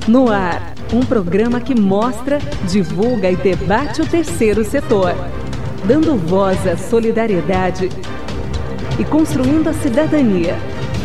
No ar, um programa que mostra, divulga e debate o terceiro setor, dando voz à solidariedade e construindo a cidadania.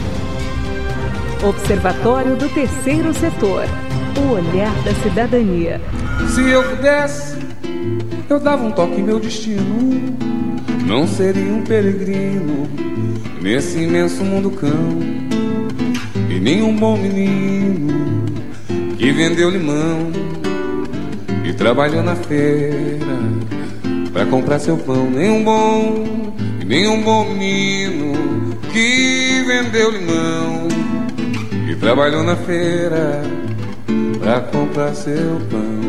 Observatório do Terceiro Setor, o olhar da cidadania. Se eu pudesse, eu dava um toque em meu destino. Não seria um peregrino nesse imenso mundo cão, e nem um bom menino que vendeu limão e trabalhou na feira pra comprar seu pão. Nem um bom menino que vendeu limão e trabalhou na feira pra comprar seu pão.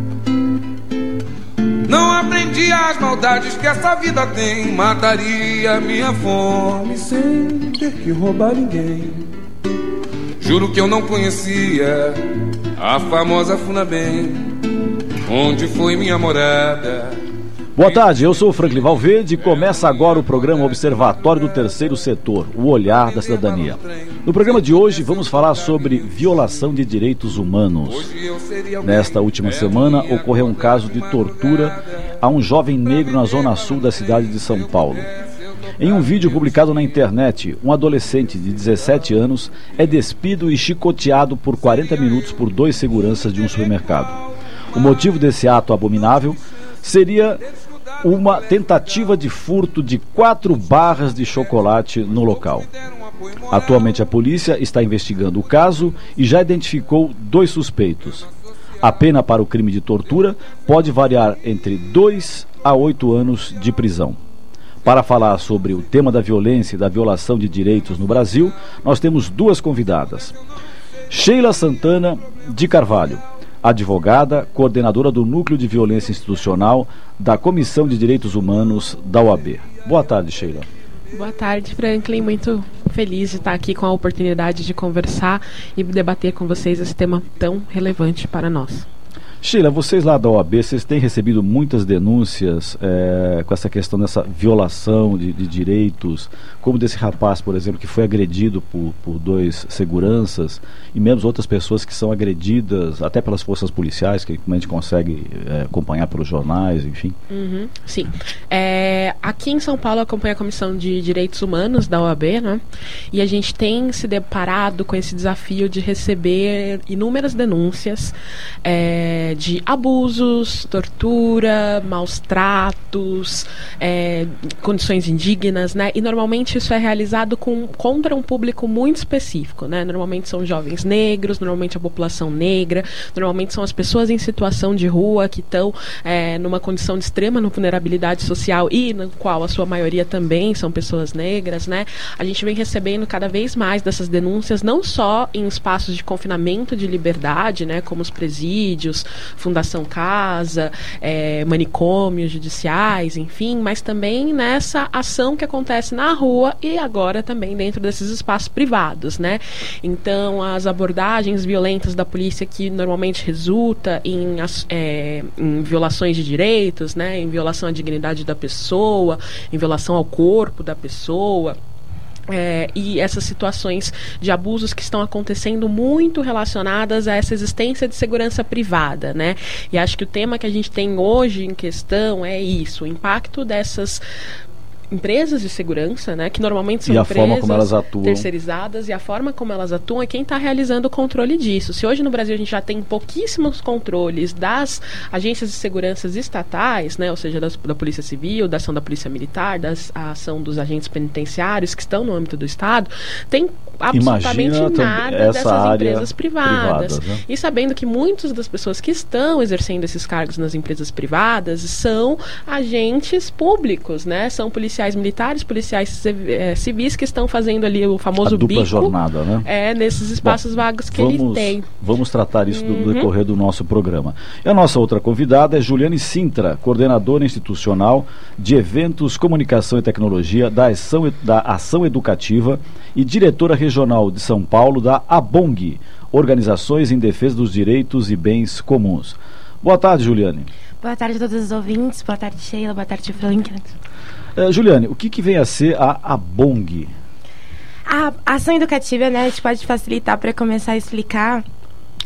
Não aprendi as maldades que essa vida tem. Mataria minha fome sem ter que roubar ninguém. Juro que eu não conhecia a famosa Funabem, onde foi minha morada. Boa tarde, eu sou o Franklin Valverde e começa agora o programa Observatório do Terceiro Setor, o olhar da cidadania. No programa de hoje vamos falar sobre violação de direitos humanos. Nesta última semana ocorreu um caso de tortura a um jovem negro na zona sul da cidade de São Paulo. Em um vídeo publicado na internet, um adolescente de 17 anos é despido e chicoteado por 40 minutos por 2 seguranças de um supermercado. O motivo desse ato abominável seria uma tentativa de furto de 4 barras de chocolate no local. Atualmente a polícia está investigando o caso e já identificou 2 suspeitos. A pena para o crime de tortura pode variar entre 2 a 8 anos de prisão. Para falar sobre o tema da violência e da violação de direitos no Brasil, nós temos 2 convidadas. Sheila Santana de Carvalho, advogada, coordenadora do Núcleo de Violência Institucional da Comissão de Direitos Humanos da OAB. Boa tarde, Sheila. Boa tarde, Franklin. Muito feliz de estar aqui com a oportunidade de conversar e debater com vocês esse tema tão relevante para nós. Sheila, vocês lá da OAB, vocês têm recebido muitas denúncias com essa questão dessa violação de direitos, como desse rapaz, por exemplo, que foi agredido por 2 seguranças, e mesmo outras pessoas que são agredidas até pelas forças policiais, que a gente consegue acompanhar pelos jornais, enfim. Sim. Aqui em São Paulo eu acompanho a Comissão de Direitos Humanos da OAB, né? E a gente tem se deparado com esse desafio de receber inúmeras denúncias de abusos, tortura, maus tratos, condições indignas, né? E normalmente isso é realizado contra um público muito específico, né? Normalmente são jovens negros, normalmente a população negra, normalmente são as pessoas em situação de rua que estão numa condição de extrema vulnerabilidade social e na qual a sua maioria também são pessoas negras, né? A gente vem recebendo cada vez mais dessas denúncias, não só em espaços de confinamento de liberdade, né? Como os presídios, Fundação Casa, manicômios judiciais, enfim, mas também nessa ação que acontece na rua e agora também dentro desses espaços privados, né? Então, as abordagens violentas da polícia que normalmente resulta em violações de direitos, né? Em violação à dignidade da pessoa, em violação ao corpo da pessoa. E essas situações de abusos que estão acontecendo muito relacionadas a essa existência de segurança privada, né? E acho que o tema que a gente tem hoje em questão é isso, o impacto dessas empresas de segurança, né, que normalmente são empresas terceirizadas, e a forma como elas atuam é quem está realizando o controle disso. Se hoje no Brasil a gente já tem pouquíssimos controles das agências de segurança estatais, né, ou seja, da Polícia Civil, da ação da Polícia Militar, da ação dos agentes penitenciários que estão no âmbito do Estado, tem absolutamente nada dessas empresas privadas. Né? E sabendo que muitas das pessoas que estão exercendo esses cargos nas empresas privadas são agentes públicos, né? São policiais militares, policiais civis que estão fazendo ali o famoso dupla bico, jornada, né? Nesses espaços vagos que ele tem. Vamos tratar isso no decorrer do nosso programa. E a nossa outra convidada é Juliane Sintra, coordenadora institucional de Eventos, Comunicação e Tecnologia da Ação Educativa e diretora regional de São Paulo da ABONG, Organizações em Defesa dos Direitos e Bens Comuns. Boa tarde, Juliane. Boa tarde a todos os ouvintes, boa tarde, Sheila, boa tarde, Franklin. Juliane, o que vem a ser a ABONG? A ação educativa, né, a gente pode facilitar para começar a explicar.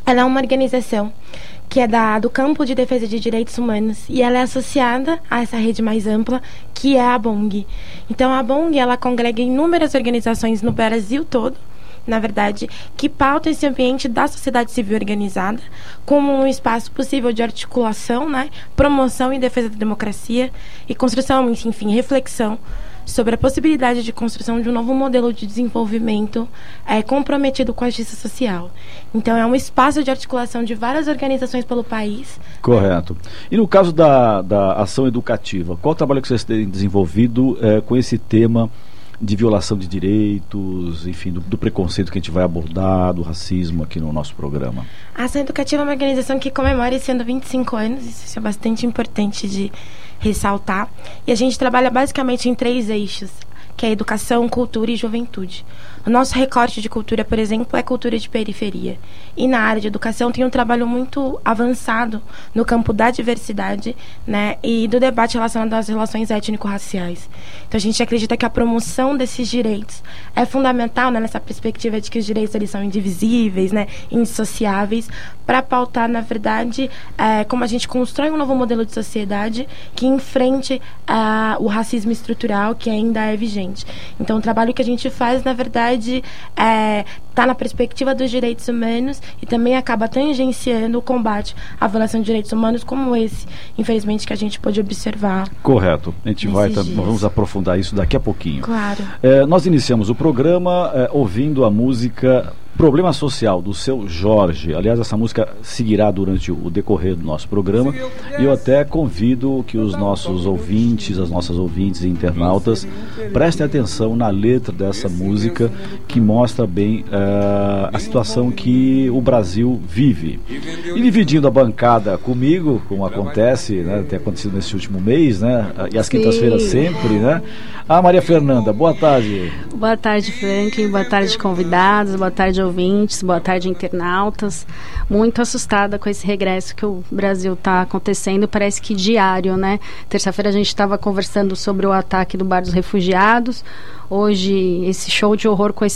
ela é uma organização que é do campo de defesa de direitos humanos, e ela é associada a essa rede mais ampla, que é a ABONG. Então, a ABONG, ela congrega inúmeras organizações no Brasil todo, na verdade, que pautam esse ambiente da sociedade civil organizada como um espaço possível de articulação, né, promoção e defesa da democracia e construção, enfim, reflexão sobre a possibilidade de construção de um novo modelo de desenvolvimento comprometido com a justiça social. Então, é um espaço de articulação de várias organizações pelo país. Correto. E no caso da ação educativa, qual o trabalho que vocês têm desenvolvido com esse tema de violação de direitos, enfim, do preconceito que a gente vai abordar, do racismo aqui no nosso programa? A Ação Educativa é uma organização que comemora esse ano 25 anos, isso é bastante importante de ressaltar. E a gente trabalha basicamente em 3 eixos, que é educação, cultura e juventude. O nosso recorte de cultura, por exemplo, é cultura de periferia. E na área de educação tem um trabalho muito avançado no campo da diversidade, né, e do debate relacionado às relações étnico-raciais. Então a gente acredita que a promoção desses direitos é fundamental, né, nessa perspectiva de que os direitos eles são indivisíveis, né, indissociáveis, para pautar, na verdade, como a gente constrói um novo modelo de sociedade que enfrente o racismo estrutural que ainda é vigente. Então o trabalho que a gente faz, na verdade, está na perspectiva dos direitos humanos e também acaba tangenciando o combate à violação de direitos humanos como esse, infelizmente, que a gente pode observar. Correto. A gente vamos aprofundar isso daqui a pouquinho. Claro. Nós iniciamos o programa ouvindo a música Problema Social, do Seu Jorge. Aliás, essa música seguirá durante o decorrer do nosso programa, e eu até convido que os nossos ouvintes, as nossas ouvintes e internautas prestem atenção na letra dessa música, que mostra bem a situação que o Brasil vive. E dividindo a bancada comigo, como acontece, né, tem acontecido nesse último mês, né, e às quintas-feiras sempre, né, a Maria Fernanda. Boa tarde. Boa tarde, Franklin. Boa tarde, convidados. Boa tarde, ouvintes. Boa tarde, internautas. Muito assustada com esse regresso que o Brasil está acontecendo. Parece que diário, né? Terça-feira a gente estava conversando sobre o ataque do Bar dos Refugiados. Hoje, esse show de horror com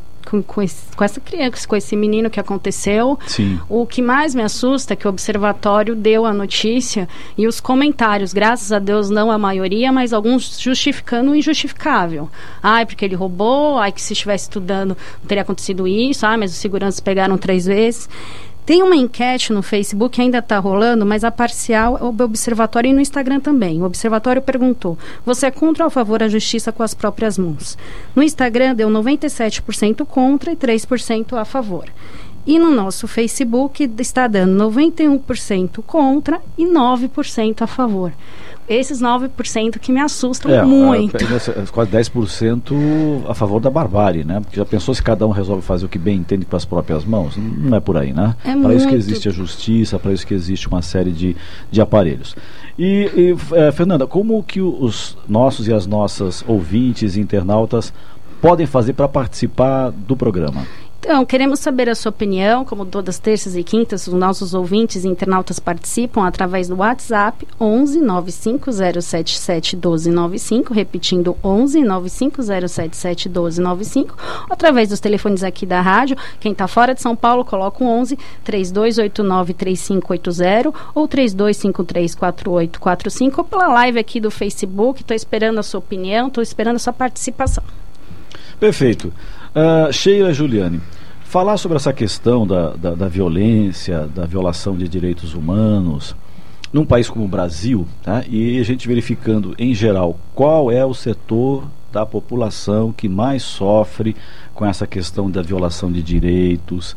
essa criança, com esse menino que aconteceu. Sim. O que mais me assusta é que o Observatório deu a notícia e os comentários, graças a Deus não a maioria, mas alguns justificando o injustificável. Ai, porque ele roubou, ai que se estivesse estudando não teria acontecido isso, ai, mas os seguranças pegaram 3 vezes. Tem uma enquete no Facebook que ainda está rolando, mas a parcial é o Observatório e no Instagram também. O Observatório perguntou: você é contra ou a favor da justiça com as próprias mãos? No Instagram deu 97% contra e 3% a favor. E no nosso Facebook está dando 91% contra e 9% a favor. Esses 9% que me assustam muito. Quase 10% a favor da barbárie, né? Porque já pensou se cada um resolve fazer o que bem entende com as próprias mãos? Não é por aí, né? Para isso que existe a justiça, para isso que existe uma série de aparelhos. Fernanda, como que os nossos e as nossas ouvintes e internautas podem fazer para participar do programa? Então, queremos saber a sua opinião. Como todas terças e quintas, os nossos ouvintes e internautas participam através do WhatsApp 11 95077 1295, repetindo 11 95077 1295, ou através dos telefones aqui da rádio. Quem está fora de São Paulo, coloca o 11 3289 3580 ou 3253 4845, ou pela live aqui do Facebook. Estou esperando a sua opinião, estou esperando a sua participação. Perfeito. Sheila Juliane, falar sobre essa questão da violência, da violação de direitos humanos num país como o Brasil, tá? E a gente verificando em geral qual é o setor da população que mais sofre com essa questão da violação de direitos,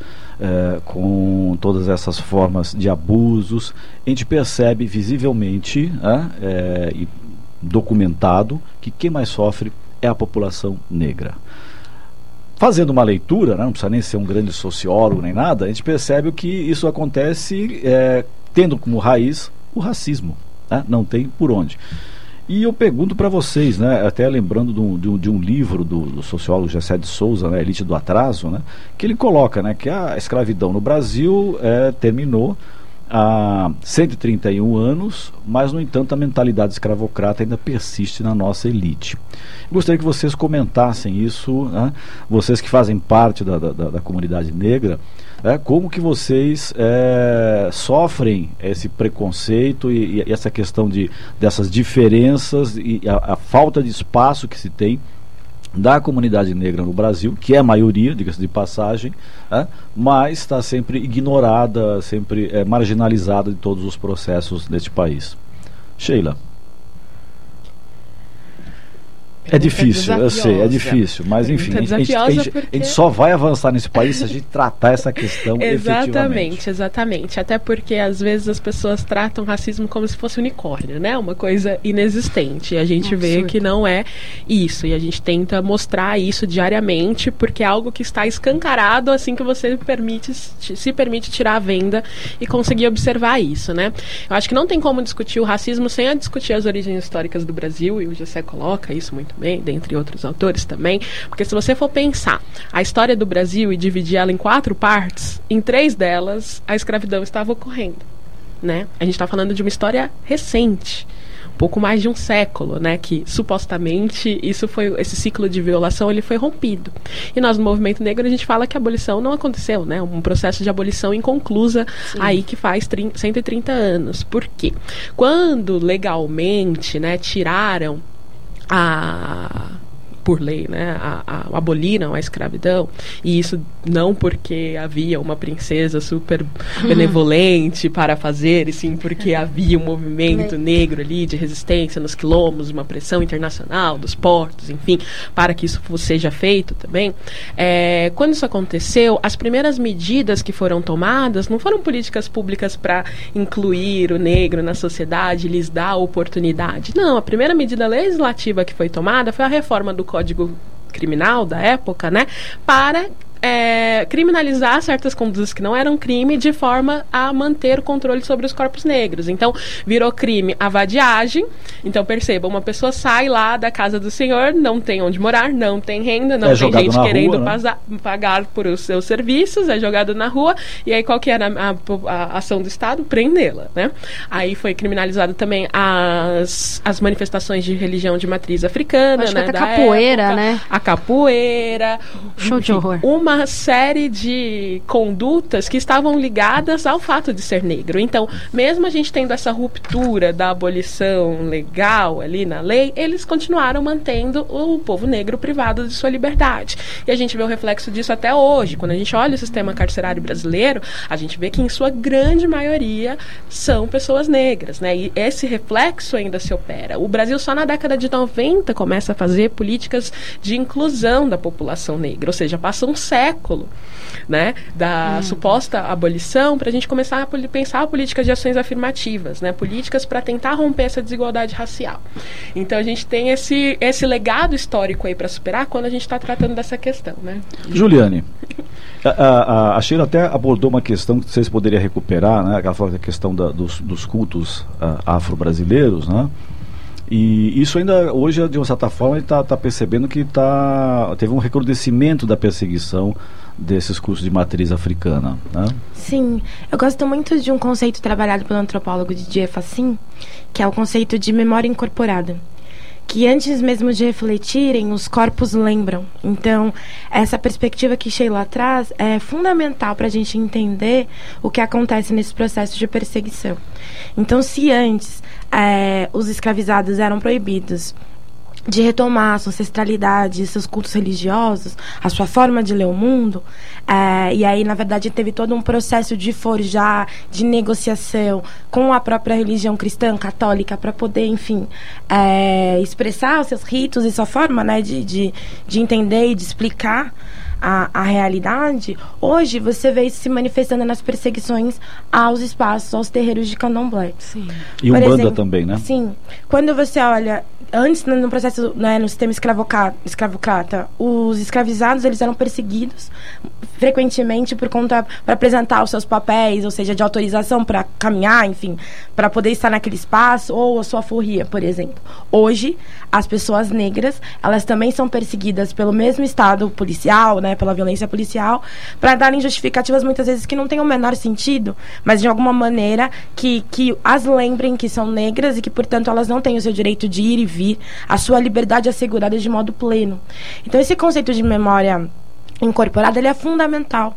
com todas essas formas de abusos, a gente percebe visivelmente e documentado que quem mais sofre é a população negra. Fazendo uma leitura, né, não precisa nem ser um grande sociólogo nem nada, a gente percebe que isso acontece tendo como raiz o racismo, né? Não tem por onde. E eu pergunto para vocês, né, até lembrando de um livro do sociólogo Gessé de Souza, né, Elite do Atraso, né, que ele coloca, né, que a escravidão no Brasil terminou há 131 anos, mas, no entanto, a mentalidade escravocrata ainda persiste na nossa elite. Gostaria que vocês comentassem isso, né? Vocês que fazem parte da comunidade negra, como que vocês sofrem esse preconceito e essa questão dessas diferenças e a falta de espaço que se tem da comunidade negra no Brasil, que é a maioria, diga-se de passagem, mas está sempre ignorada, sempre marginalizada de todos os processos deste país. Sheila. É difícil, eu sei, é difícil, mas enfim, a gente só vai avançar nesse país se a gente tratar essa questão efetivamente. Exatamente, até porque às vezes as pessoas tratam racismo como se fosse unicórnio, né? Uma coisa inexistente, e a gente vê que não é isso, e a gente tenta mostrar isso diariamente, porque é algo que está escancarado assim que você se permite tirar a venda e conseguir observar isso, né? Eu acho que não tem como discutir o racismo sem discutir as origens históricas do Brasil, e o Gessé coloca isso muito bem, dentre outros autores também, porque se você for pensar a história do Brasil e dividir ela em 4 partes, em 3 delas a escravidão estava ocorrendo, né? A gente está falando de uma história recente, pouco mais de um século, né, que supostamente esse ciclo de violação ele foi rompido. E nós no movimento negro a gente fala que a abolição não aconteceu, né, um processo de abolição inconclusa. Sim. Aí que faz 130 anos. Por quê? Quando legalmente, né, tiraram por lei, né, aboliram a escravidão, e isso não porque havia uma princesa super benevolente para fazer, e sim porque havia um movimento negro ali de resistência nos quilombos, uma pressão internacional dos portos, enfim, para que isso seja feito também. Quando isso aconteceu, as primeiras medidas que foram tomadas não foram políticas públicas para incluir o negro na sociedade, lhes dar oportunidade. Não, a primeira medida legislativa que foi tomada foi a reforma do Código Criminal da época, né, para criminalizar certas condutas que não eram crime, de forma a manter o controle sobre os corpos negros. Então, virou crime a vadiagem. Então, perceba, uma pessoa sai lá da casa do senhor, não tem onde morar, não tem renda, não tem gente querendo pagar por os seus serviços, é jogado na rua, e aí qual que era a ação do Estado? Prendê-la, né? Aí foi criminalizado também as manifestações de religião de matriz africana, né, da capoeira, época, né? A capoeira. Show de horror. Uma série de condutas que estavam ligadas ao fato de ser negro. Então, mesmo a gente tendo essa ruptura da abolição legal ali na lei, eles continuaram mantendo o povo negro privado de sua liberdade. E a gente vê o reflexo disso até hoje. Quando a gente olha o sistema carcerário brasileiro, a gente vê que em sua grande maioria são pessoas negras, né? E esse reflexo ainda se opera. O Brasil só na década de 90 começa a fazer políticas de inclusão da população negra, ou seja, passa um século, né, da suposta abolição para a gente começar a pensar políticas de ações afirmativas, né, políticas para tentar romper essa desigualdade racial. Então a gente tem esse legado histórico aí para superar quando a gente está tratando dessa questão, né? Juliane, a Sheila até abordou uma questão que vocês poderiam recuperar, né, aquela questão dos cultos afro-brasileiros, né? E isso ainda, hoje, de uma certa forma, a gente está percebendo que teve um recrudescimento da perseguição desses cursos de matriz africana, né? Sim, eu gosto muito de um conceito trabalhado pelo antropólogo Didier Fassin, que é o conceito de memória incorporada, que antes mesmo de refletirem, os corpos lembram. Então, essa perspectiva que Sheila traz é fundamental para a gente entender o que acontece nesse processo de perseguição. Então, se antes os escravizados eram proibidos de retomar a sua ancestralidade, seus cultos religiosos, a sua forma de ler o mundo, e aí, na verdade, teve todo um processo de forjar, de negociação com a própria religião cristã, católica, para poder, enfim, expressar os seus ritos e sua forma, né, de entender e de explicar a realidade. Hoje você vê isso se manifestando nas perseguições aos espaços, aos terreiros de candomblé. Sim. E Umbanda também, né? Sim. Quando você olha, antes no processo, né, no sistema escravocrata, os escravizados, eles eram perseguidos frequentemente por conta, para apresentar os seus papéis, ou seja, de autorização para caminhar, enfim, para poder estar naquele espaço, ou a sua alforria, por exemplo. Hoje, as pessoas negras, elas também são perseguidas pelo mesmo estado policial, né, pela violência policial, para darem justificativas muitas vezes que não têm o menor sentido, mas de alguma maneira que as lembrem que são negras e que, portanto, elas não têm o seu direito de ir e vir, a sua liberdade assegurada de modo pleno. Então, esse conceito de memória incorporada, ele é fundamental,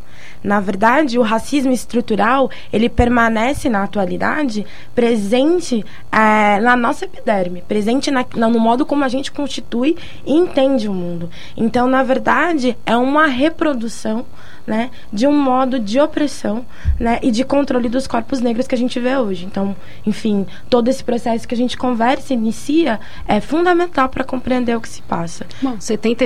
Na verdade, o racismo estrutural, ele permanece na atualidade presente na nossa epiderme, presente no modo como a gente constitui e entende o mundo. Então, na verdade, é uma reprodução, né, de um modo de opressão, né, e de controle dos corpos negros que a gente vê hoje. Então, enfim, todo esse processo que a gente conversa e inicia é fundamental para compreender o que se passa. Bom,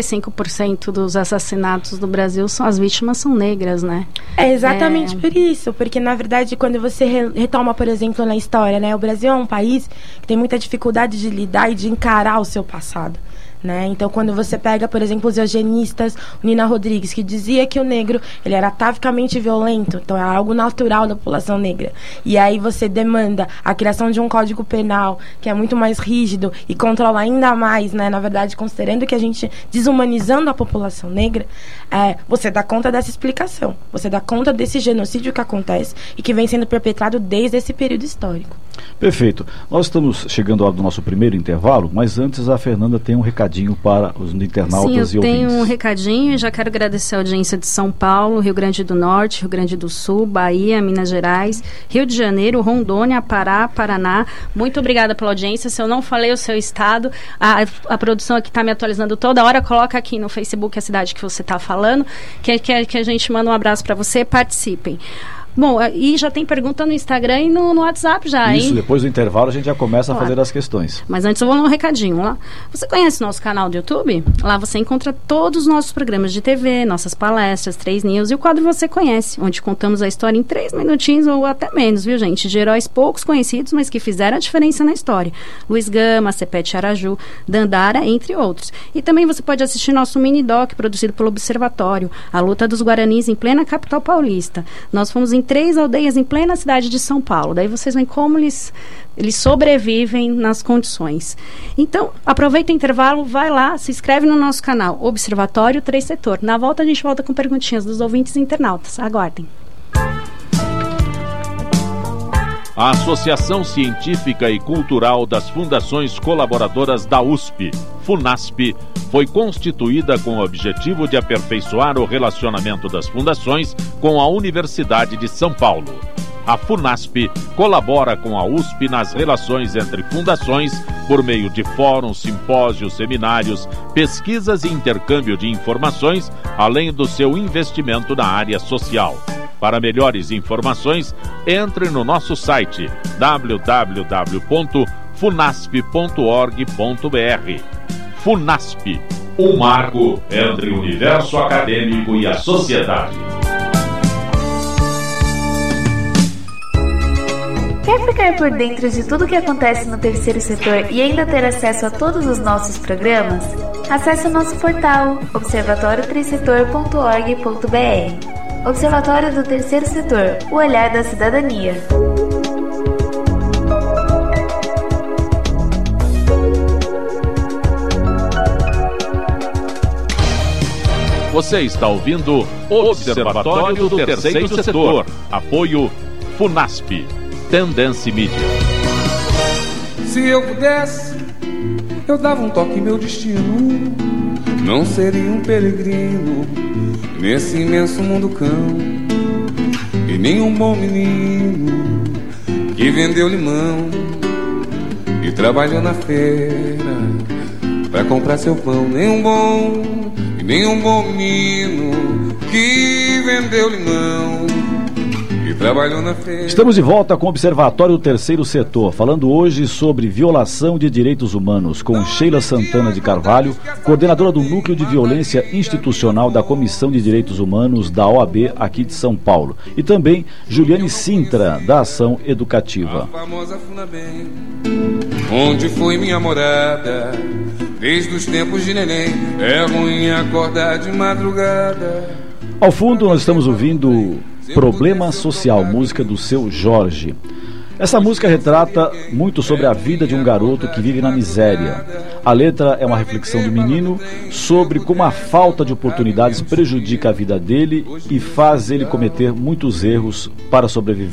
75% dos assassinatos do Brasil as vítimas são negras, né? É exatamente por isso, porque na verdade quando você retoma, por exemplo, na história, né, o Brasil é um país que tem muita dificuldade de lidar e de encarar o seu passado. Né? Então, quando você pega, por exemplo, os eugenistas, o Nina Rodrigues, que dizia que o negro ele era atavicamente violento, então é algo natural da população negra. E aí você demanda a criação de um código penal que é muito mais rígido e controla ainda mais, né? Na verdade, considerando que a gente desumanizando a população negra, você dá conta dessa explicação, você dá conta desse genocídio que acontece e que vem sendo perpetrado desde esse período histórico. Perfeito. Nós estamos chegando à hora do nosso primeiro intervalo, mas antes a Fernanda tem um recadinho para os internautas e ouvintes. Sim, eu tenho um recadinho e já quero agradecer a audiência de São Paulo, Rio Grande do Norte, Rio Grande do Sul, Bahia, Minas Gerais, Rio de Janeiro, Rondônia, Pará, Paraná. Muito obrigada pela audiência. Se eu não falei o seu estado, a produção aqui está me atualizando toda hora. Coloca aqui no Facebook a cidade que você está falando, que a gente manda um abraço para você. Participem. Bom, e já tem pergunta no Instagram e no WhatsApp já, hein? Isso, depois do intervalo a gente já começa a fazer as questões. Mas antes eu vou dar um recadinho lá. Você conhece nosso canal do YouTube? Lá você encontra todos os nossos programas de TV, nossas palestras, 3 News e o quadro Você Conhece, onde contamos a história em 3 minutinhos ou até menos, viu, gente? De heróis poucos conhecidos, mas que fizeram a diferença na história. Luiz Gama, Cepete Araju, Dandara, entre outros. E também você pode assistir nosso mini-doc produzido pelo Observatório, a luta dos Guaranis em plena capital paulista. Nós fomos em 3 aldeias em plena cidade de São Paulo. Daí vocês veem como eles sobrevivem nas condições. Então, aproveita o intervalo, vai lá, se inscreve no nosso canal Observatório 3 Setor. Na volta a gente volta com perguntinhas dos ouvintes e internautas. Aguardem. A Associação Científica e Cultural das Fundações Colaboradoras da USP, FUNASP, foi constituída com o objetivo de aperfeiçoar o relacionamento das fundações com a Universidade de São Paulo. A FUNASP colabora com a USP nas relações entre fundações por meio de fóruns, simpósios, seminários, pesquisas e intercâmbio de informações, além do seu investimento na área social. Para melhores informações, entre no nosso site www.funasp.org.br. FUNASP, um marco entre o universo acadêmico e a sociedade. Quer ficar por dentro de tudo o que acontece no terceiro setor e ainda ter acesso a todos os nossos programas? Acesse o nosso portal observatório3setor.org.br. Observatório do Terceiro Setor, o olhar da cidadania. Você está ouvindo Observatório do Terceiro Setor. Apoio FUNASP. Tendência Mídia. Se eu pudesse, eu dava um toque em meu destino. Não seria um peregrino nesse imenso mundo cão, e nem um bom menino que vendeu limão e trabalhou na feira pra comprar seu pão. Nem um bom menino que vendeu limão e trabalhou na feira. Estamos de volta com o Observatório do Terceiro Setor, falando hoje sobre violação de direitos humanos, com Sheila Santana de Carvalho, coordenadora do Núcleo de Violência Institucional da Comissão de Direitos Humanos da OAB aqui de São Paulo, e também Juliane Sintra, da Ação Educativa. A famosa Funabem, onde foi minha morada, desde os tempos de neném, é ruim acordar de madrugada. Ao fundo nós estamos ouvindo Problema Social, música do Seu Jorge. Essa música retrata muito sobre a vida de um garoto que vive na miséria. A letra é uma reflexão do menino sobre como a falta de oportunidades prejudica a vida dele e faz ele cometer muitos erros para sobreviver.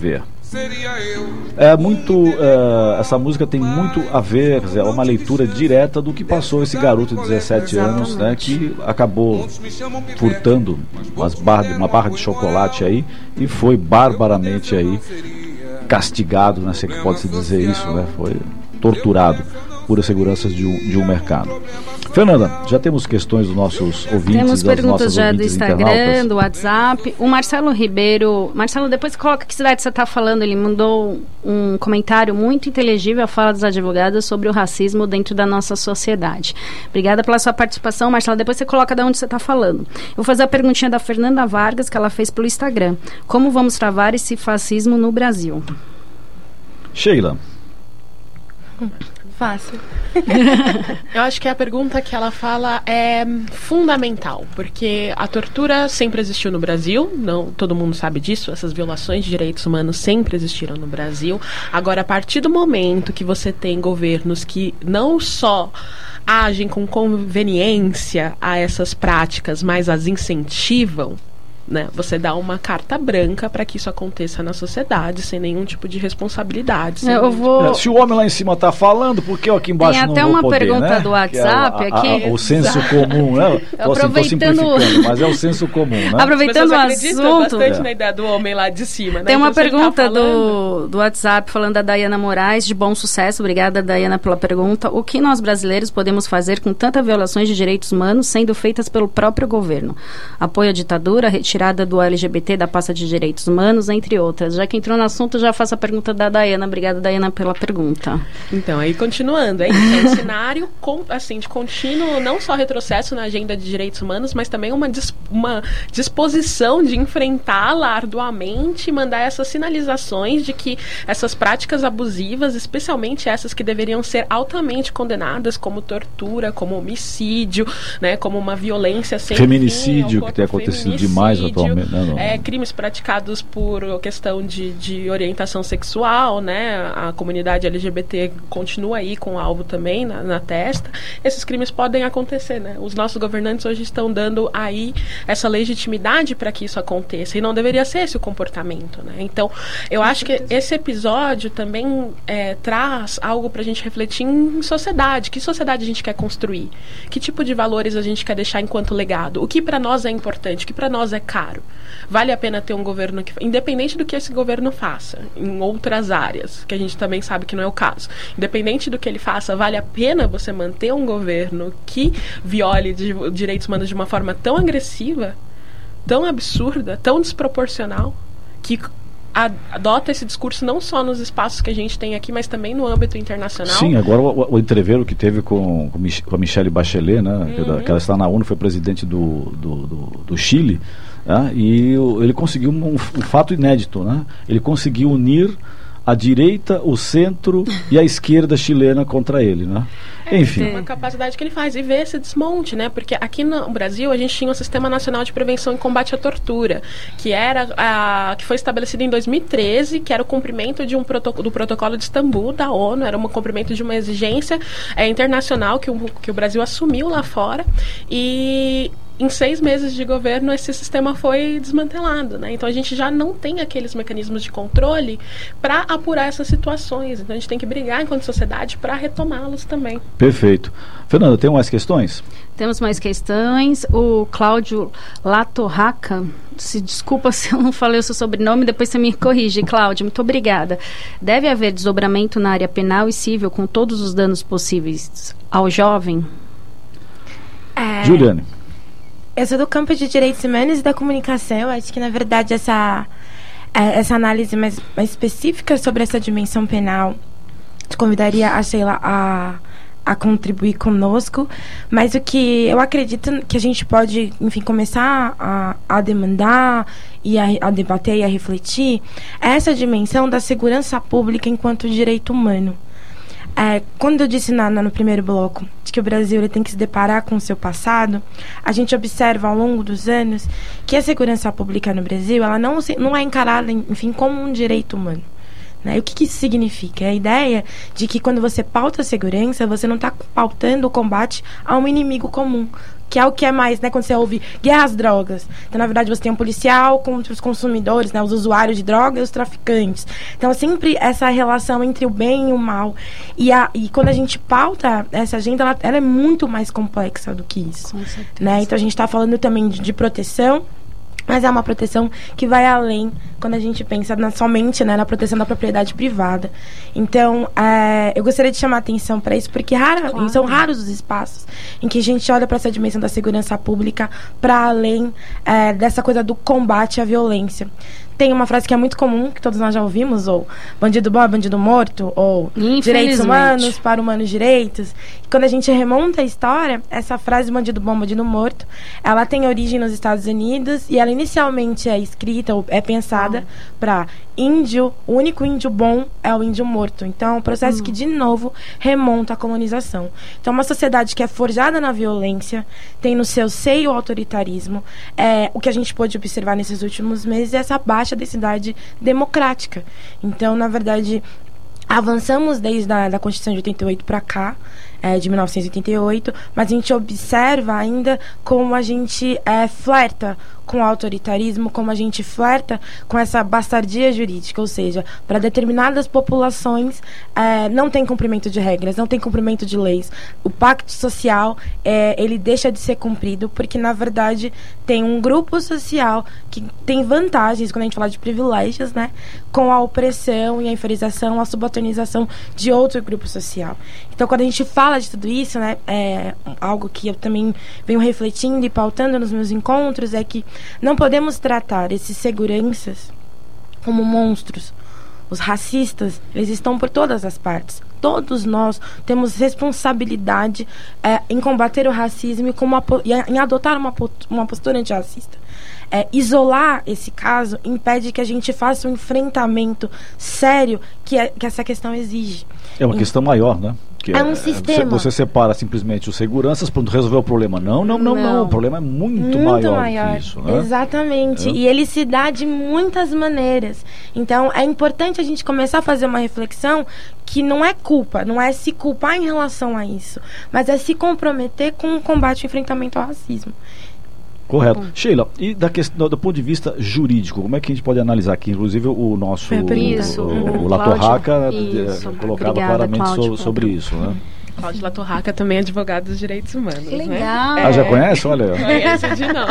Essa música tem muito a ver, quer dizer, é uma leitura direta do que passou esse garoto de 17 anos, né, que acabou furtando uma barra de chocolate aí e foi barbaramente aí castigado, né, se pode-se dizer isso, né, foi torturado por seguranças de um mercado. Fernanda, já temos questões dos nossos ouvintes. Temos perguntas já do Instagram, internautas. Do WhatsApp. O Marcelo Ribeiro. Marcelo, depois coloca que cidade você está falando. Ele mandou um comentário muito inteligível à fala dos advogados sobre o racismo dentro da nossa sociedade. Obrigada pela sua participação, Marcelo. Depois você coloca de onde você está falando. Eu vou fazer a perguntinha da Fernanda Vargas, que ela fez pelo Instagram. Como vamos travar esse fascismo no Brasil? Sheila. Fácil. Eu acho que a pergunta que ela fala é fundamental, porque a tortura sempre existiu no Brasil, não, todo mundo sabe disso, essas violações de direitos humanos sempre existiram no Brasil. Agora, a partir do momento que você tem governos que não só agem com conveniência a essas práticas, mas as incentivam, né? Você dá uma carta branca para que isso aconteça na sociedade sem nenhum tipo de responsabilidade. Se o homem lá em cima está falando, por que aqui embaixo não vou poder? Tem até uma pergunta, né, do WhatsApp aqui. O senso comum, né? Tô simplificando, mas é o senso comum, né? Aproveitando o assunto, bastante na ideia do homem lá de cima, né? Tem uma pergunta do WhatsApp falando da Dayana Moraes, de Bom Sucesso. Obrigada, Dayana, pela pergunta. O que nós brasileiros podemos fazer com tantas violações de direitos humanos sendo feitas pelo próprio governo? Apoio à ditadura, retirada do LGBT da pasta de direitos humanos, entre outras. Já que entrou no assunto, já faço a pergunta da Dayana. Obrigada, Dayana, pela pergunta. Então, aí continuando, é um cenário assim, de contínuo, não só retrocesso na agenda de direitos humanos, mas também uma disposição de enfrentá-la arduamente e mandar essas sinalizações de que essas práticas abusivas, especialmente essas que deveriam ser altamente condenadas, como tortura, como homicídio, né, como uma violência sem feminicídio, que tem acontecido demais atualmente, né, crimes praticados por questão de orientação sexual, né? A comunidade LGBT continua aí com o alvo também na testa. Esses crimes podem acontecer, né? Os nossos governantes hoje estão dando aí essa legitimidade para que isso aconteça, e não deveria ser esse o comportamento, né? Então, eu acho que esse episódio também traz algo para a gente refletir em sociedade. Que sociedade a gente quer construir? Que tipo de valores a gente quer deixar enquanto legado? O que para nós é importante? O que para nós é caro? Vale a pena ter um governo que, independente do que esse governo faça, em outras áreas, que a gente também sabe que não é o caso, independente do que ele faça, vale a pena você manter um governo que viole direitos humanos de uma forma tão agressiva, tão absurda, tão desproporcional, que adota esse discurso não só nos espaços que a gente tem aqui, mas também no âmbito internacional. Sim, agora o entreveiro que teve com a Michelle Bachelet, né, que ela está na ONU, foi presidente do Chile, né, e ele conseguiu um fato inédito, né? Ele conseguiu unir a direita, o centro e a esquerda chilena contra ele, né? Enfim. É uma capacidade que ele faz, e ver esse desmonte, né? Porque aqui no Brasil a gente tinha o Sistema Nacional de Prevenção e Combate à Tortura, que foi estabelecido em 2013, que era o cumprimento de do Protocolo de Istambul da ONU, era um cumprimento de uma exigência internacional que o Brasil assumiu lá fora, e em 6 meses de governo esse sistema foi desmantelado, né? Então a gente já não tem aqueles mecanismos de controle para apurar essas situações. Então a gente tem que brigar enquanto sociedade para retomá-los também. Perfeito. Fernanda, tem mais questões? Temos mais questões. O Cláudio Latorraca, se desculpa se eu não falei o seu sobrenome, depois você me corrige, Cláudio, muito obrigada. Deve haver desdobramento na área penal e civil com todos os danos possíveis ao jovem? Juliane. Eu sou do campo de direitos humanos e da comunicação. Eu acho que, na verdade, essa análise mais específica sobre essa dimensão penal, te convidaria a Sheila a contribuir conosco. Mas o que eu acredito que a gente pode, enfim, começar a demandar e a debater e a refletir é essa dimensão da segurança pública enquanto direito humano. Quando eu disse no primeiro bloco de que o Brasil ele tem que se deparar com o seu passado, a gente observa ao longo dos anos que a segurança pública no Brasil ela não é encarada, enfim, como um direito humano. Né? E o que isso significa? É a ideia de que quando você pauta a segurança, você não está pautando o combate a um inimigo comum, que é o que é mais, né, quando você ouve guerra às drogas. Então, na verdade, você tem um policial contra os consumidores, né, os usuários de drogas e os traficantes. Então, sempre essa relação entre o bem e o mal. E quando a gente pauta essa agenda, ela é muito mais complexa do que isso. Com certeza. Né? Então, a gente está falando também de proteção, mas é uma proteção que vai além quando a gente pensa somente, né, na proteção da propriedade privada. Então, eu gostaria de chamar a atenção para isso, porque são raros os espaços em que a gente olha para essa dimensão da segurança pública para além dessa coisa do combate à violência. Tem uma frase que é muito comum, que todos nós já ouvimos, ou bandido bom é bandido morto, ou direitos humanos para humanos direitos. E quando a gente remonta a história, essa frase bandido bom, bandido morto, ela tem origem nos Estados Unidos e ela inicialmente é escrita, ou é pensada para índio, o único índio bom é o índio morto. Então, é um processo que, de novo, remonta à colonização. Então, uma sociedade que é forjada na violência, tem no seu seio o autoritarismo. O que a gente pôde observar nesses últimos meses é essa baixa densidade democrática. Então, na verdade, avançamos desde a Constituição de 88 para cá, de 1988, mas a gente observa ainda como a gente flerta com o autoritarismo, como a gente flerta com essa bastardia jurídica, ou seja, para determinadas populações não tem cumprimento de regras, não tem cumprimento de leis. O pacto social, ele deixa de ser cumprido porque, na verdade, tem um grupo social que tem vantagens, quando a gente fala de privilégios, né, com a opressão e a inferiorização, a subalternização de outro grupo social. Então, quando a gente fala de tudo isso, né, algo que eu também venho refletindo e pautando nos meus encontros é que não podemos tratar esses seguranças como monstros. Os racistas, eles estão por todas as partes. Todos nós temos responsabilidade em combater o racismo e em adotar uma postura antirracista. Isolar esse caso impede que a gente faça um enfrentamento sério que essa questão exige. É uma questão maior, né? É um sistema. Você separa simplesmente os seguranças para resolver o problema. Não. O problema é muito maior que isso, né? Exatamente. E ele se dá de muitas maneiras. Então, é importante a gente começar a fazer uma reflexão que não é culpa, não é se culpar em relação a isso, mas é se comprometer com o combate e o enfrentamento ao racismo. Correto. Sheila, e do ponto de vista jurídico, como é que a gente pode analisar aqui? Inclusive o nosso o Latorraca colocava claramente sobre isso, né? Cláudio Latorraca também é advogado dos direitos humanos. Legal. Né? Já conhece? Olha. Conhece de não.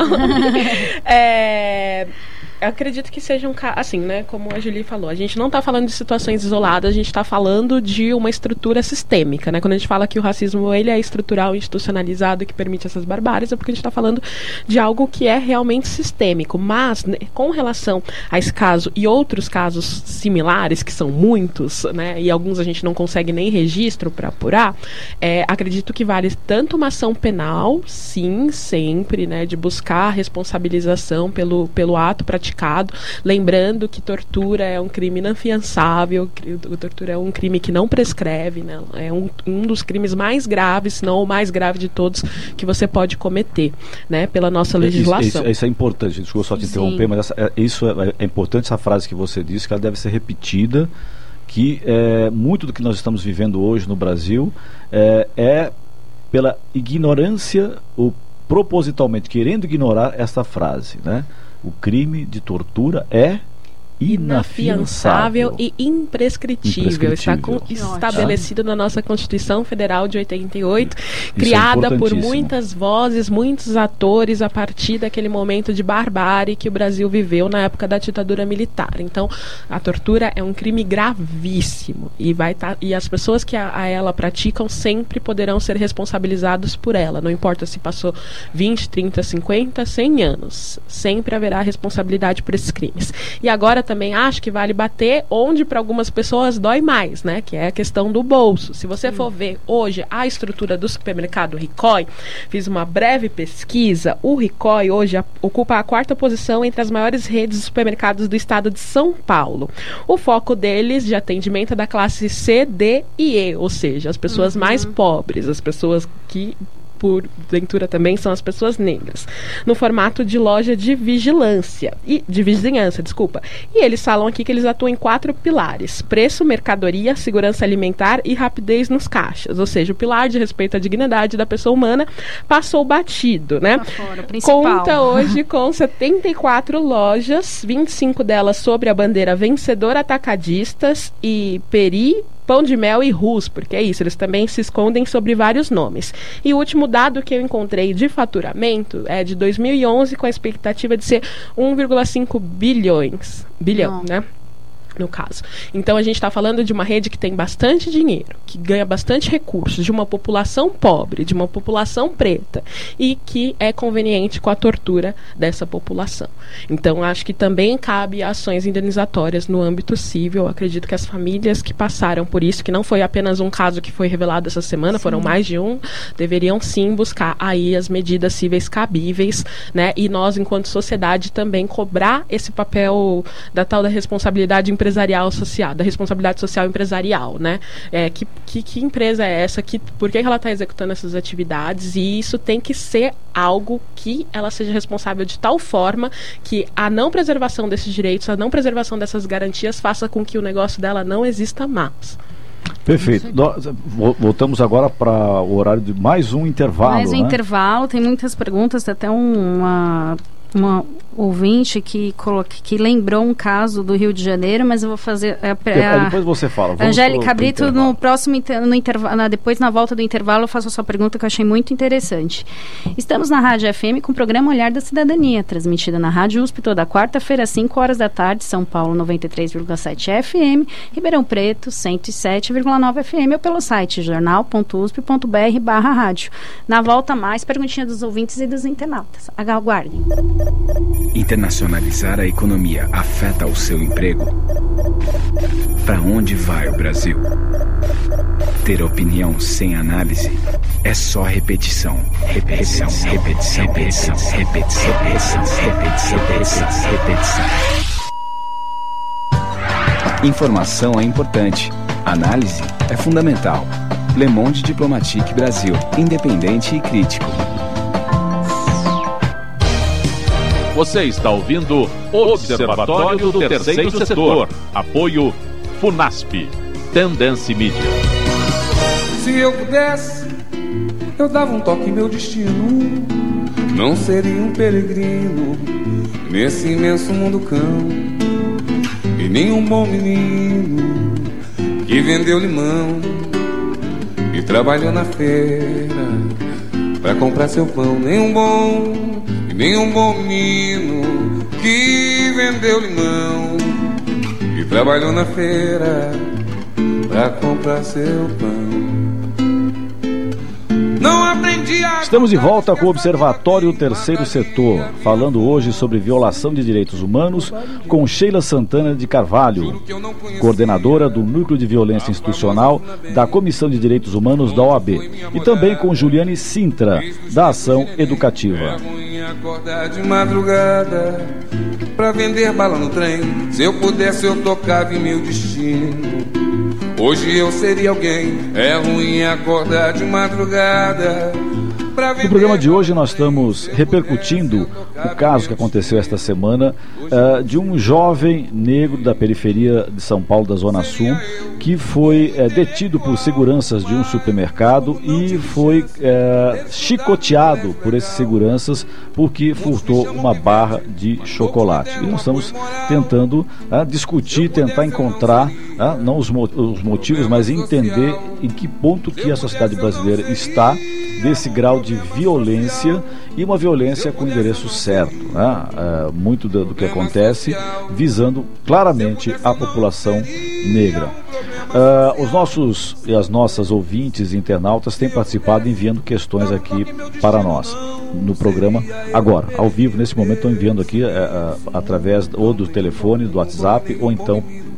Eu acredito que seja assim, né, como a Julie falou, a gente não está falando de situações isoladas, a gente está falando de uma estrutura sistêmica, né? Quando a gente fala que o racismo ele é estrutural, institucionalizado, que permite essas barbáries, é porque a gente está falando de algo que é realmente sistêmico. Mas, né, com relação a esse caso e outros casos similares, que são muitos, né, e alguns a gente não consegue nem registro para apurar, acredito que vale tanto uma ação penal, sim, sempre, né, de buscar a responsabilização pelo ato praticado, lembrando que tortura é um crime inafiançável, tortura é um crime que não prescreve, né? É um dos crimes mais graves, se não o mais grave de todos que você pode cometer, né? Pela nossa legislação. Isso é importante, desculpa só te interromper, mas isso é importante, essa frase que você disse, que ela deve ser repetida, que muito do que nós estamos vivendo hoje no Brasil é pela ignorância ou propositalmente querendo ignorar essa frase, né? O crime de tortura é inafiançável e imprescritível. Está estabelecido na nossa Constituição Federal de 88, criada por muitas vozes, muitos atores a partir daquele momento de barbárie que o Brasil viveu na época da ditadura militar. Então, a tortura é um crime gravíssimo e as pessoas que a ela praticam sempre poderão ser responsabilizadas por ela. Não importa se passou 20, 30, 50, 100 anos. Sempre haverá responsabilidade por esses crimes. E agora também acho que vale bater onde para algumas pessoas dói mais, né? Que é a questão do bolso. Se você for ver hoje a estrutura do supermercado Ricoh, fiz uma breve pesquisa, o Ricoh hoje ocupa a 4ª posição entre as maiores redes de supermercados do estado de São Paulo. O foco deles de atendimento é da classe C, D e E, ou seja, as pessoas mais pobres, as pessoas que porventura também são as pessoas negras, no formato de loja de vizinhança. E eles falam aqui que eles atuam em 4 pilares: preço, mercadoria, segurança alimentar e rapidez nos caixas. Ou seja, o pilar de respeito à dignidade da pessoa humana passou batido, né? Conta hoje com 74 lojas, 25 delas sobre a bandeira Vencedor Atacadistas e Peri, Pão de Mel e Rus, porque é isso, eles também se escondem sobre vários nomes. E o último dado que eu encontrei de faturamento é de 2011, com a expectativa de ser 1,5 bilhão, né? No caso. Então a gente está falando de uma rede que tem bastante dinheiro, que ganha bastante recursos, de uma população pobre, de uma população preta, e que é conveniente com a tortura dessa população. Então acho que também cabe ações indenizatórias no âmbito civil. Eu acredito que as famílias que passaram por isso, que não foi apenas um caso que foi revelado essa semana, foram mais de um, deveriam sim buscar aí as medidas cíveis cabíveis, né? E nós, enquanto sociedade, também cobrar esse papel da tal da responsabilidade empresarial social, da responsabilidade social empresarial, né? Que empresa é essa? Por que ela está executando essas atividades? E isso tem que ser algo que ela seja responsável de tal forma que a não preservação desses direitos, a não preservação dessas garantias faça com que o negócio dela não exista mais. Perfeito. Voltamos agora para o horário de mais um intervalo. Mais um intervalo, tem muitas perguntas, tem até uma ouvinte que lembrou um caso do Rio de Janeiro, mas eu vou fazer... depois você fala. Angélica Brito, no próximo intervalo, depois na volta do intervalo, eu faço a sua pergunta que eu achei muito interessante. Estamos na Rádio FM com o programa Olhar da Cidadania, transmitido na Rádio USP toda quarta-feira às 5 horas da tarde, São Paulo 93,7 FM, Ribeirão Preto 107,9 FM, ou pelo site jornal.usp.br/rádio. Na volta, mais perguntinha dos ouvintes e dos internautas. Aguardem. Internacionalizar a economia afeta o seu emprego? Para onde vai o Brasil? Ter opinião sem análise é só repetição. Repetição, repetição, repetição, repetição, repetição, repetição, repetição, repetição. Informação é importante. Análise é fundamental. Le Monde Diplomatique Brasil. Independente e crítico. Você está ouvindo Observatório do Terceiro Setor. Apoio FUNASP. Tendência Mídia. Se eu pudesse, eu dava um toque em meu destino. Não seria um peregrino nesse imenso mundo cão. E nem um bom menino que vendeu limão e trabalhou na feira pra comprar seu pão. Nem um bom menino que vendeu limão e trabalhou na feira pra comprar seu pão. Não aprendi a... Estamos de volta com o Observatório Terceiro Setor, falando hoje sobre violação de direitos humanos com Sheila Santana de Carvalho, coordenadora do Núcleo de Violência Institucional da Comissão de Direitos Humanos da OAB, e também com Juliane Sintra, da Ação Educativa. Acordar de madrugada pra vender bala no trem. Se eu pudesse eu tocava em meu destino. Hoje eu seria alguém. É ruim acordar de madrugada. No programa de hoje nós estamos repercutindo o caso que aconteceu esta semana de um jovem negro da periferia de São Paulo, da Zona Sul, que foi detido por seguranças de um supermercado e foi chicoteado por esses seguranças porque furtou uma barra de chocolate. E nós estamos tentando discutir, tentar encontrar não os motivos, mas entender em que ponto que a sociedade brasileira está desse grau de violência, e uma violência com o endereço certo, né? Muito do que acontece visando claramente a população negra. Os nossos e as nossas ouvintes e internautas têm participado enviando questões aqui para nós no programa agora, ao vivo, nesse momento estão enviando aqui através ou do telefone, do WhatsApp, ou então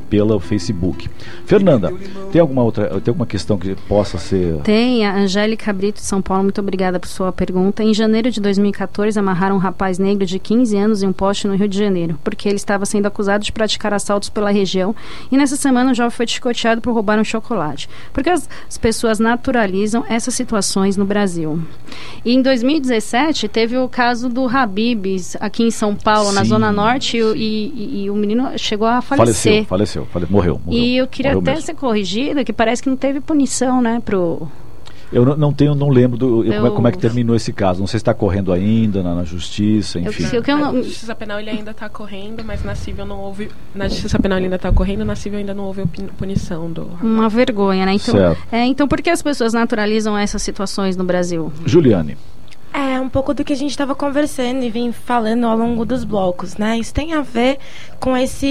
pelo Facebook. Fernanda, tem alguma questão que possa ser... Tem, a Angélica Brito de São Paulo, muito obrigada por sua pergunta. Em janeiro de 2014, amarraram um rapaz negro de 15 anos em um poste no Rio de Janeiro, porque ele estava sendo acusado de praticar assaltos pela região, e nessa semana o jovem foi chicoteado por roubar um chocolate. Porque as pessoas naturalizam essas situações no Brasil. E em 2017, teve o caso do Habibs, aqui em São Paulo, na Zona Norte, e o menino chegou a falecer. Faleceu, morreu. E eu queria até ser corrigida, que parece que não teve punição, né, pro... Eu não lembro como é que terminou esse caso. Não sei se está correndo ainda na justiça, enfim. Na Justiça Penal ele ainda está correndo, mas na civil não houve. Na Justiça Penal ele ainda está correndo, na civil ainda não houve punição do. Uma vergonha, né? Então por que as pessoas naturalizam essas situações no Brasil? Juliane. É um pouco do que a gente estava conversando e vem falando ao longo dos blocos, né? Isso tem a ver com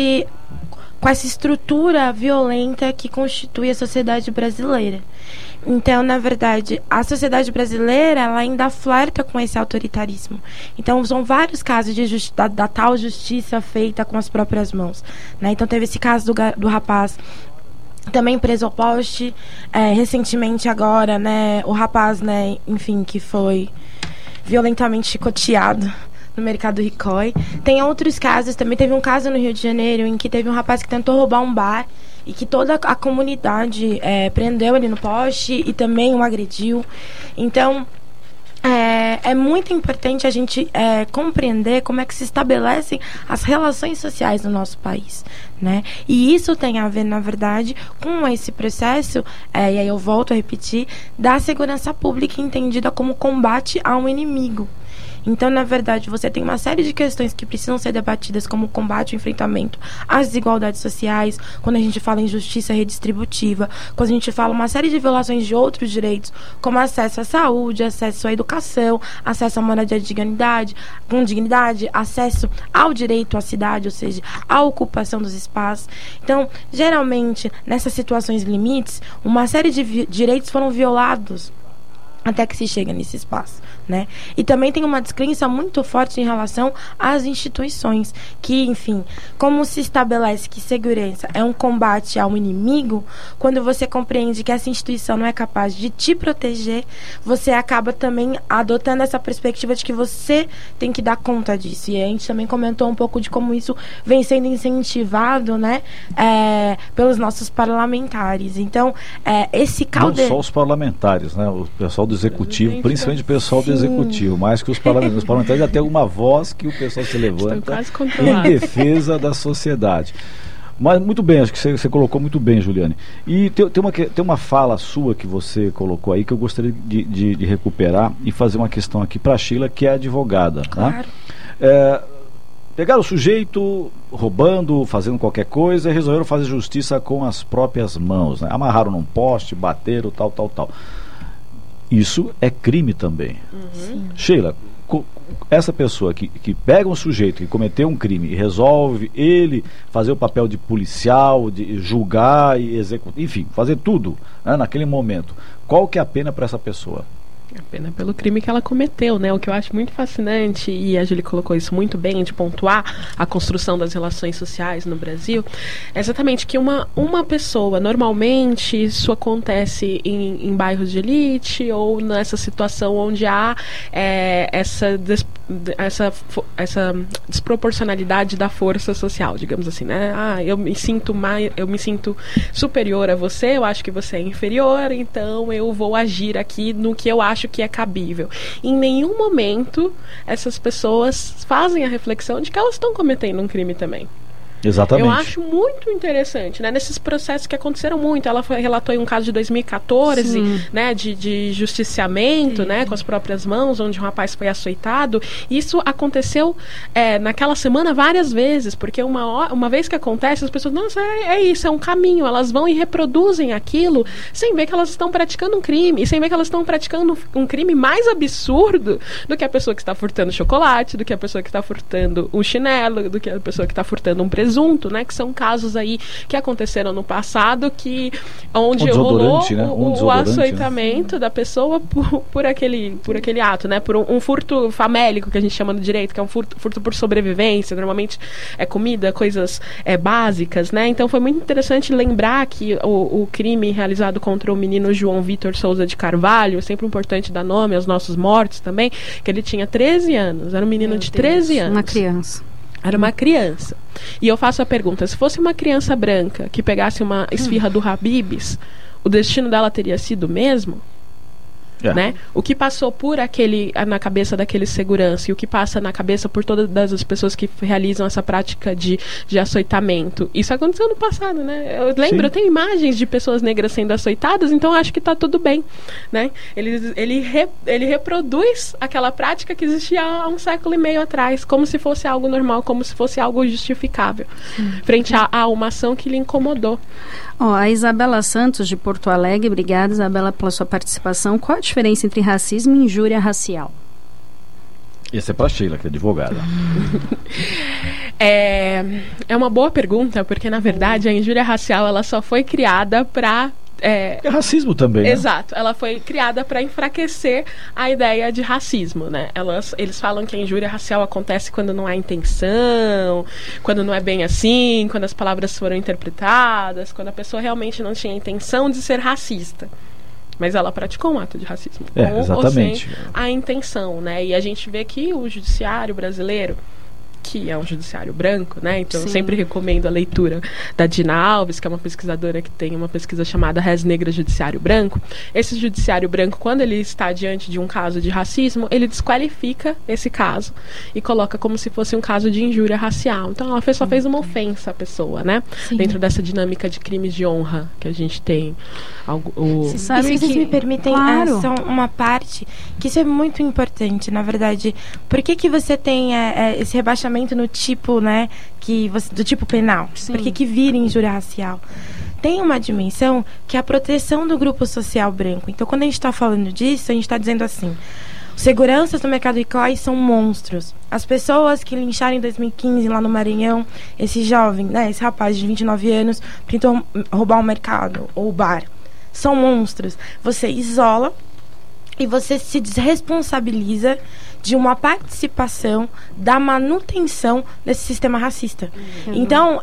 essa estrutura violenta que constitui a sociedade brasileira. Então, na verdade, a sociedade brasileira ela ainda flerta com esse autoritarismo. Então, são vários casos da tal justiça feita com as próprias mãos, né? Então, teve esse caso do rapaz também preso ao poste, recentemente agora, né, o rapaz, né, enfim, que foi violentamente chicoteado no mercado Ricói. Tem outros casos, também teve um caso no Rio de Janeiro em que teve um rapaz que tentou roubar um bar e que toda a comunidade prendeu ele no poste e também o agrediu. Então, é muito importante a gente compreender como é que se estabelecem as relações sociais no nosso país, né? E isso tem a ver, na verdade, com esse processo, e aí eu volto a repetir, da segurança pública entendida como combate a um inimigo. Então, na verdade, você tem uma série de questões que precisam ser debatidas, como o combate e o enfrentamento às desigualdades sociais, quando a gente fala em justiça redistributiva, quando a gente fala uma série de violações de outros direitos, como acesso à saúde, acesso à educação, acesso a uma moradia com dignidade, acesso ao direito à cidade, ou seja, à ocupação dos espaços. Então, geralmente, nessas situações limites, uma série de direitos foram violados até que se chega nesse espaço, né? E também tem uma descrença muito forte em relação às instituições, que, enfim, como se estabelece que segurança é um combate ao inimigo, quando você compreende que essa instituição não é capaz de te proteger, você acaba também adotando essa perspectiva de que você tem que dar conta disso. E a gente também comentou um pouco de como isso vem sendo incentivado, né, pelos nossos parlamentares. Então, esse caldeirão... Não só os parlamentares, né? O pessoal do executivo, principalmente o pessoal do executivo, mais que os parlamentares. Os parlamentares já têm uma voz que o pessoal se levanta em defesa da sociedade. Mas muito bem, acho que você colocou muito bem, Juliane. E tem uma fala sua que você colocou aí que eu gostaria de recuperar e fazer uma questão aqui para a Sheila, que é advogada. Claro. Né? Pegaram o sujeito roubando, fazendo qualquer coisa e resolveram fazer justiça com as próprias mãos, né? Amarraram num poste, bateram, tal. Isso é crime também. Sheila, essa pessoa que pega um sujeito que cometeu um crime e resolve ele fazer o papel de policial, de julgar e executar, enfim, fazer tudo, né, naquele momento, qual que é a pena para essa pessoa? A pena pelo crime que ela cometeu, né? O que eu acho muito fascinante, e a Julie colocou isso muito bem, de pontuar a construção das relações sociais no Brasil, é exatamente que uma pessoa, normalmente isso acontece em bairros de elite ou nessa situação onde há essa desproporcionalidade da força social, digamos assim, né? Eu me sinto superior a você, eu acho que você é inferior, então eu vou agir aqui no que eu acho que é cabível. Em nenhum momento essas pessoas fazem a reflexão de que elas estão cometendo um crime também. Exatamente. Eu acho muito interessante, né? Nesses processos que aconteceram muito. Ela relatou em um caso de 2014, né? De justiciamento, né? Com as próprias mãos, onde um rapaz foi açoitado. Isso aconteceu naquela semana várias vezes, porque uma vez que acontece, as pessoas, nossa, isso, é um caminho. Elas vão e reproduzem aquilo sem ver que elas estão praticando um crime. E sem ver que elas estão praticando um crime mais absurdo do que a pessoa que está furtando chocolate, do que a pessoa que está furtando um chinelo, do que a pessoa que está furtando um presente. presunto, né? Que são casos aí que aconteceram no passado, onde rolou o açoitamento da pessoa por aquele ato, né? Por um furto famélico, que a gente chama no direito, que é um furto por sobrevivência. Normalmente é comida, coisas básicas, né? Então foi muito interessante lembrar que o crime realizado contra o menino João Vitor Souza de Carvalho, é sempre importante dar nome aos nossos mortos também, que ele tinha 13 anos, era um menino de 13 anos. Uma criança. Era uma criança. E eu faço a pergunta, se fosse uma criança branca que pegasse uma esfirra do Habib's, o destino dela teria sido o mesmo? Né? O que passou na cabeça daquele segurança e o que passa na cabeça por todas as pessoas que realizam essa prática de açoitamento, isso aconteceu no passado, né? Eu lembro, eu tenho imagens de pessoas negras sendo açoitadas, então acho que está tudo bem, né? Ele reproduz aquela prática que existia há 1,5 século atrás, como se fosse algo normal, como se fosse algo justificável, frente a uma ação que lhe incomodou. A Isabela Santos, de Porto Alegre, obrigada, Isabela, pela sua participação. Qual a diferença entre racismo e injúria racial? Esse é para Sheila, que é advogada. É uma boa pergunta, porque, na verdade, a injúria racial ela só foi criada para... É racismo também, Exato, ela foi criada para enfraquecer a ideia de racismo, né? Eles falam que a injúria racial acontece quando não há intenção, quando não é bem assim, quando as palavras foram interpretadas, quando a pessoa realmente não tinha intenção de ser racista. Mas ela praticou um ato de racismo. Exatamente. Ou sem a intenção, né? E a gente vê que o judiciário brasileiro, que é um judiciário branco, né? Então eu sempre recomendo a leitura da Dina Alves, que é uma pesquisadora que tem uma pesquisa chamada Res Negra Judiciário Branco. Esse judiciário branco, quando ele está diante de um caso de racismo, ele desqualifica esse caso e coloca como se fosse um caso de injúria racial. Então ela só fez uma ofensa à pessoa, né? Dentro dessa dinâmica de crimes de honra que a gente tem. Se vocês me permitem, só uma parte, que isso é muito importante, na verdade. Por que você tem esse rebaixamento no tipo, né, do tipo penal? Por que vira injúria racial? Tem uma dimensão que é a proteção do grupo social branco. Então, quando a gente está falando disso, a gente está dizendo assim: os seguranças do mercado Icói são monstros. As pessoas que lincharam em 2015 lá no Maranhão, esse jovem, né, esse rapaz de 29 anos, tentou roubar o mercado ou o bar, são monstros. Você isola e você se desresponsabiliza de uma participação da manutenção desse sistema racista. Então,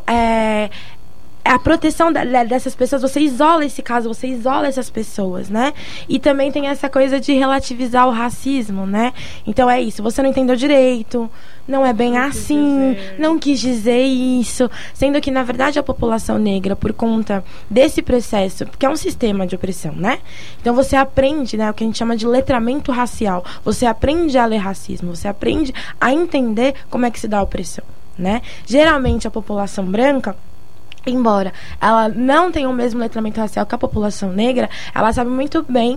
a proteção dessas pessoas, você isola esse caso, você isola essas pessoas, né? E também tem essa coisa de relativizar o racismo, né? Então é isso, você não entendeu direito, não é bem assim, não quis dizer isso, sendo que, na verdade, a população negra, por conta desse processo, porque é um sistema de opressão, né? Então você aprende, né, o que a gente chama de letramento racial, você aprende a ler racismo, você aprende a entender como é que se dá a opressão, né? Geralmente a população branca, embora ela não tenha o mesmo letramento racial que a população negra, ela sabe muito bem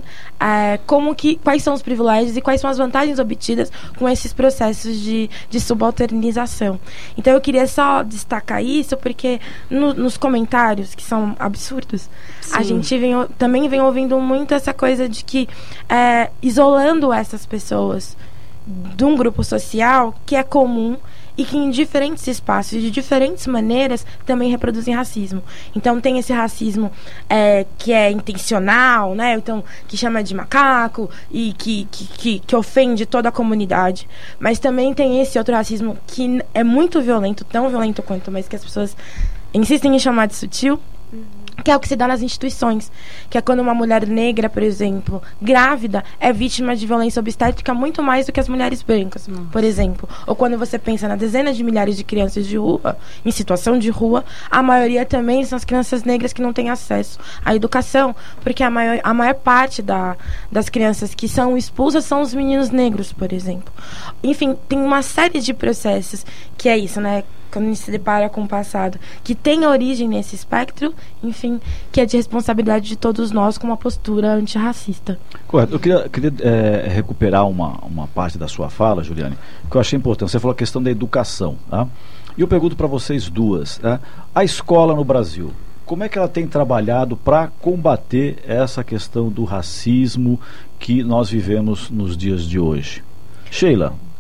quais são os privilégios e quais são as vantagens obtidas com esses processos de subalternização. Então eu queria só destacar isso, porque nos comentários, que são absurdos, a gente também vem ouvindo muito essa coisa de que isolando essas pessoas de um grupo social que é comum e que em diferentes espaços e de diferentes maneiras também reproduzem racismo. Então tem esse racismo que é intencional, né? Então, que chama de macaco e que ofende toda a comunidade. Mas também tem esse outro racismo que é muito violento, tão violento quanto, mas que as pessoas insistem em chamar de sutil, que é o que se dá nas instituições, que é quando uma mulher negra, por exemplo, grávida, é vítima de violência obstétrica muito mais do que as mulheres brancas, por exemplo. Ou quando você pensa na dezenas de milhares de crianças de rua, em situação de rua, a maioria também são as crianças negras que não têm acesso à educação, porque a maior parte das crianças que são expulsas são os meninos negros, por exemplo. Enfim, tem uma série de processos que é isso, né? Quando a gente se depara com o passado, que tem origem nesse espectro, enfim, que é de responsabilidade de todos nós com uma postura antirracista. Correto. Eu queria recuperar uma parte da sua fala, Juliane, que eu achei importante. Você falou a questão da educação, tá? E eu pergunto para vocês duas, tá? A escola no Brasil, como é que ela tem trabalhado para combater essa questão do racismo que nós vivemos nos dias de hoje? Sheila?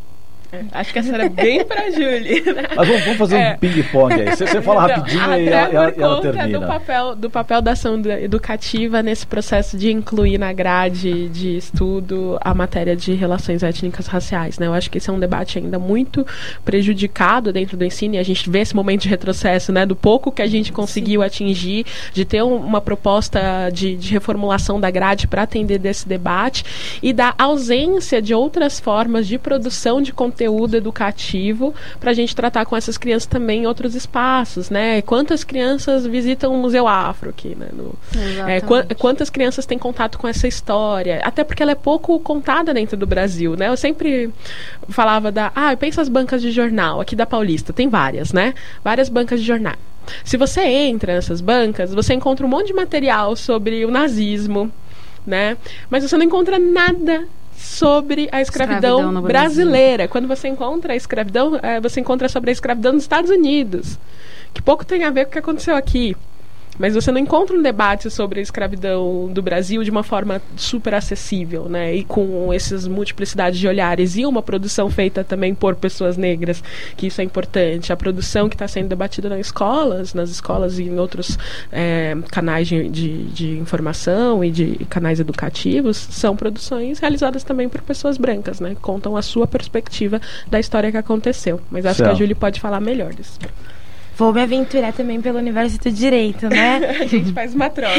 Acho que essa era bem pra Julie, né? Mas vamos fazer um ping-pong aí. Você fala rapidinho e ela termina. Do papel da ação educativa nesse processo de incluir na grade de estudo a matéria de relações étnicas raciais, né? Eu acho que esse é um debate ainda muito prejudicado dentro do ensino, e a gente vê esse momento de retrocesso, né? Do pouco que a gente conseguiu atingir, de ter uma proposta de reformulação da grade para atender desse debate, e da ausência de outras formas de produção de conteúdo educativo para a gente tratar com essas crianças também em outros espaços, né? Quantas crianças visitam o Museu Afro aqui, né? Quantas crianças têm contato com essa história? Até porque ela é pouco contada dentro do Brasil, né? Eu sempre falava pensa as bancas de jornal aqui da Paulista, tem várias, né? Várias bancas de jornal. Se você entra nessas bancas, você encontra um monte de material sobre o nazismo, né? Mas você não encontra nada sobre a escravidão brasileira. Quando você encontra a escravidão, você encontra sobre a escravidão nos Estados Unidos, que pouco tem a ver com o que aconteceu aqui. Mas você não encontra um debate sobre a escravidão do Brasil de uma forma super acessível, né? E com essas multiplicidades de olhares, e uma produção feita também por pessoas negras, que isso é importante. A produção que está sendo debatida nas escolas e em outros canais de informação e de canais educativos, são produções realizadas também por pessoas brancas, né? Contam a sua perspectiva da história que aconteceu. Mas acho que a Júlia pode falar melhor disso. Vou me aventurar também pelo universo do direito, né? A gente faz uma troca.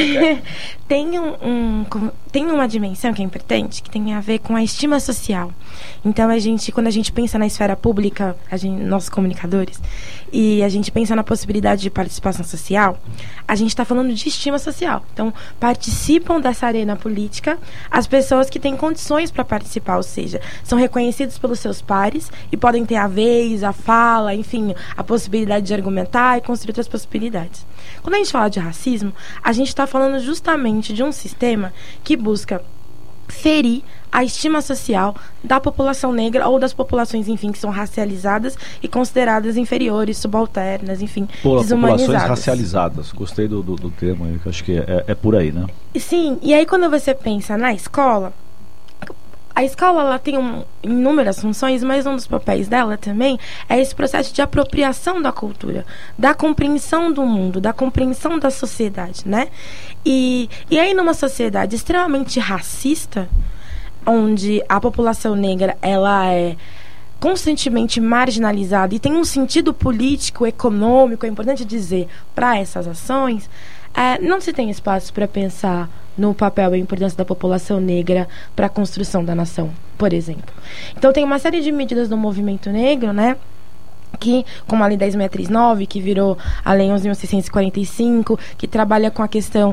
Tem uma dimensão que é importante, que tem a ver com a estima social. Então, quando a gente pensa na esfera pública, nós comunicadores, e a gente pensa na possibilidade de participação social, a gente está falando de estima social. Então, participam dessa arena política as pessoas que têm condições para participar, ou seja, são reconhecidos pelos seus pares e podem ter a vez, a fala, enfim, a possibilidade de argumentar e construir outras possibilidades. Quando a gente fala de racismo, a gente está falando justamente de um sistema que busca ferir a estima social da população negra ou das populações, enfim, que são racializadas e consideradas inferiores, subalternas, enfim, desumanizadas. Populações racializadas. Gostei do termo aí, que acho que é por aí, né? Sim, e aí quando você pensa na escola, a escola ela tem inúmeras funções, mas um dos papéis dela também é esse processo de apropriação da cultura, da compreensão do mundo, da compreensão da sociedade, né? E aí numa sociedade extremamente racista, onde a população negra ela é constantemente marginalizada e tem um sentido político, econômico, é importante dizer, para essas ações, não se tem espaço para pensar no papel e a importância da população negra para a construção da nação, por exemplo. Então tem uma série de medidas do movimento negro, né? Que, como a Lei 10.639, que virou a Lei 11.645, que trabalha com a questão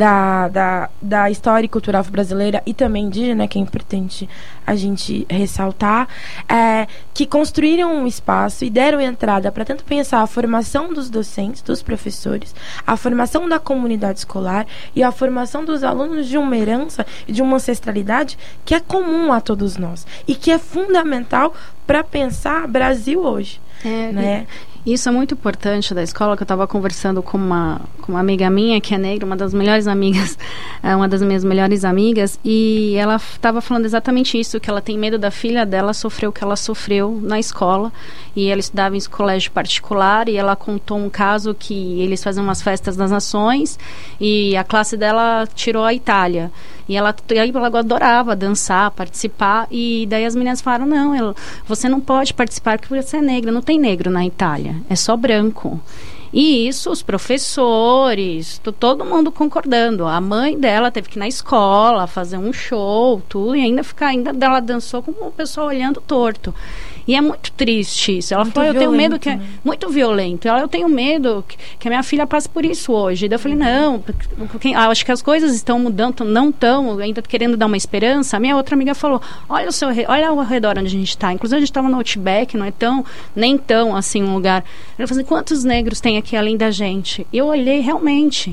da história e cultura afro-brasileira e também indígena, que é importante a gente ressaltar, que construíram um espaço e deram entrada para tanto pensar a formação dos docentes, dos professores, a formação da comunidade escolar e a formação dos alunos de uma herança e de uma ancestralidade que é comum a todos nós e que é fundamental para pensar Brasil hoje. Né? Isso é muito importante da escola, que eu estava conversando com uma amiga minha que é negra, uma das melhores amigas, uma das minhas melhores amigas, e ela estava falando exatamente isso, que ela tem medo da filha dela sofrer o que ela sofreu na escola, e ela estudava em colégio particular, e ela contou um caso que eles faziam umas festas das nações, e a classe dela tirou a Itália. E ela adorava dançar, participar, e daí as meninas falaram, não, você não pode participar porque você é negra, não tem negro na Itália, é só branco. E isso, os professores, todo mundo concordando. A mãe dela teve que ir na escola, fazer um show, tudo, e ainda ela dançou com o pessoal olhando torto. E é muito triste isso. Ela falou, eu tenho medo que é muito violento. Eu tenho medo que a minha filha passe por isso hoje. Daí eu falei, não, acho que as coisas estão mudando, não estão, ainda querendo dar uma esperança. A minha outra amiga falou, olha ao redor onde a gente está. Inclusive a gente estava no Outback, não é nem tão assim um lugar. Eu falei, quantos negros tem aqui além da gente? Eu olhei realmente.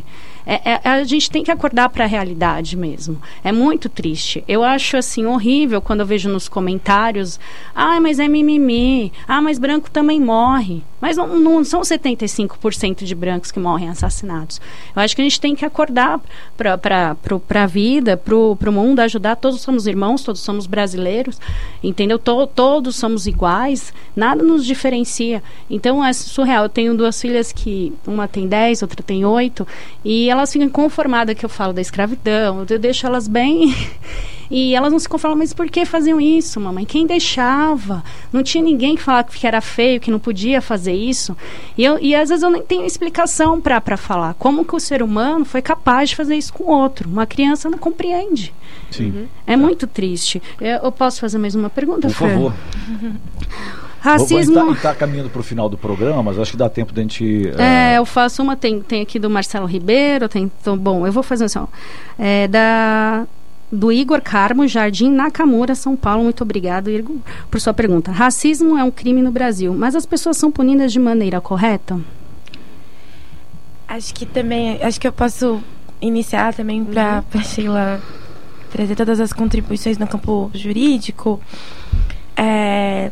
A gente tem que acordar para a realidade mesmo. É muito triste. Eu acho, assim, horrível quando eu vejo nos comentários, mas é mimimi, mas branco também morre. Mas não são 75% de brancos que morrem assassinados. Eu acho que a gente tem que acordar para a vida, para o mundo, ajudar. Todos somos irmãos, todos somos brasileiros, entendeu? Todos somos iguais, nada nos diferencia. Então é surreal. Eu tenho 2 filhas que uma tem 10, outra tem 8, e elas ficam conformadas que eu falo da escravidão, eu deixo elas bem... E elas não se conformam, mas por que faziam isso, mamãe? Quem deixava? Não tinha ninguém que falava que era feio, que não podia fazer isso. E às vezes eu nem tenho explicação para falar. Como que o ser humano foi capaz de fazer isso com o outro? Uma criança não compreende. Sim. É muito triste. Eu posso fazer mais uma pergunta, Por favor. Racismo... A gente está caminhando para o final do programa, mas acho que dá tempo da gente... Eu faço uma, tem aqui do Marcelo Ribeiro, bom, eu vou fazer assim, do Igor Carmo, Jardim Nakamura, São Paulo. Muito obrigado, Igor, por sua pergunta. Racismo é um crime no Brasil, mas as pessoas são punidas de maneira correta? Acho que eu posso iniciar também para Sheila trazer todas as contribuições no campo jurídico. É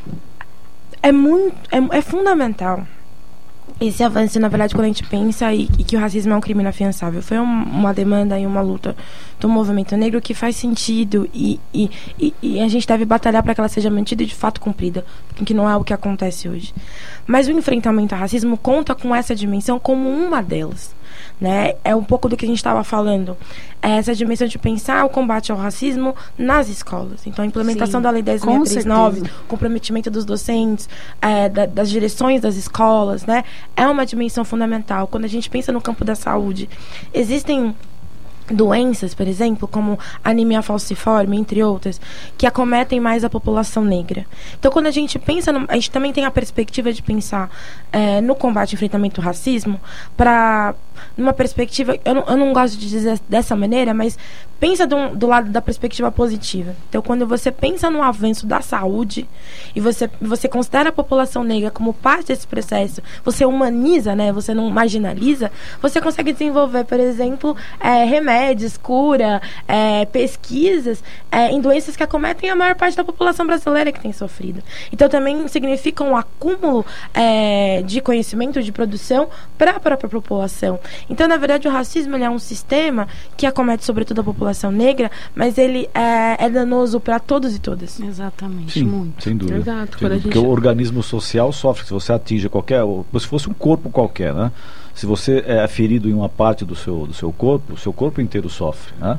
fundamental esse avanço, na verdade, quando a gente pensa e que o racismo é um crime inafiançável. Foi uma demanda e uma luta do movimento negro que faz sentido e a gente deve batalhar para que ela seja mantida e de fato cumprida, que não é o que acontece hoje. Mas o enfrentamento ao racismo conta com essa dimensão como uma delas, né? É um pouco do que a gente estava falando, essa dimensão de pensar o combate ao racismo nas escolas. Então a implementação da Lei 10.639, o comprometimento dos docentes, das direções das escolas, né? É uma dimensão fundamental. Quando a gente pensa no campo da saúde, existem doenças, por exemplo, como anemia falciforme, entre outras, que acometem mais a população negra. Então, quando a gente pensa, a gente também tem a perspectiva de pensar no combate e enfrentamento ao racismo, numa perspectiva, eu não gosto de dizer dessa maneira, mas pensa do lado da perspectiva positiva. Então, quando você pensa no avanço da saúde e você considera a população negra como parte desse processo, você humaniza, né? Você não marginaliza, você consegue desenvolver, por exemplo, remédios, cura, pesquisas em doenças que acometem a maior parte da população brasileira que tem sofrido. Então, também significa um acúmulo de conhecimento, de produção para a própria população. Então, na verdade, o racismo ele é um sistema que acomete sobretudo a população negra, mas ele é danoso para todos e todas. Exatamente. Sim, muito. Sem dúvida. Exato. Porque o organismo social sofre se você atinge como se fosse um corpo qualquer, né? Se você é ferido em uma parte do seu corpo, o seu corpo inteiro sofre, né?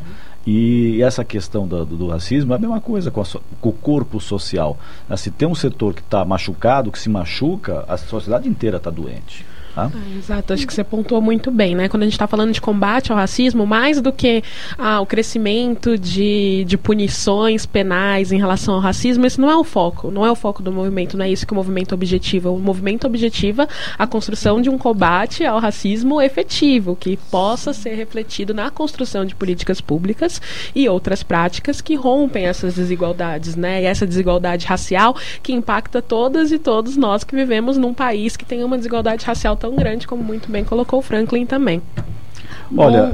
E essa questão do racismo é a mesma coisa com o corpo social. Se tem um setor que está machucado, que se machuca, a sociedade inteira está doente. Exato, acho que você pontuou muito bem, né? Quando a gente está falando de combate ao racismo, mais do que o crescimento de punições penais em relação ao racismo, esse não é o foco, do movimento, não é isso que o movimento objetiva. O movimento objetiva a construção de um combate ao racismo efetivo, que possa ser refletido na construção de políticas públicas e outras práticas que rompem essas desigualdades, né? E essa desigualdade racial que impacta todas e todos nós que vivemos num país que tem uma desigualdade racial tão grande, como muito bem colocou o Franklin também. Olha,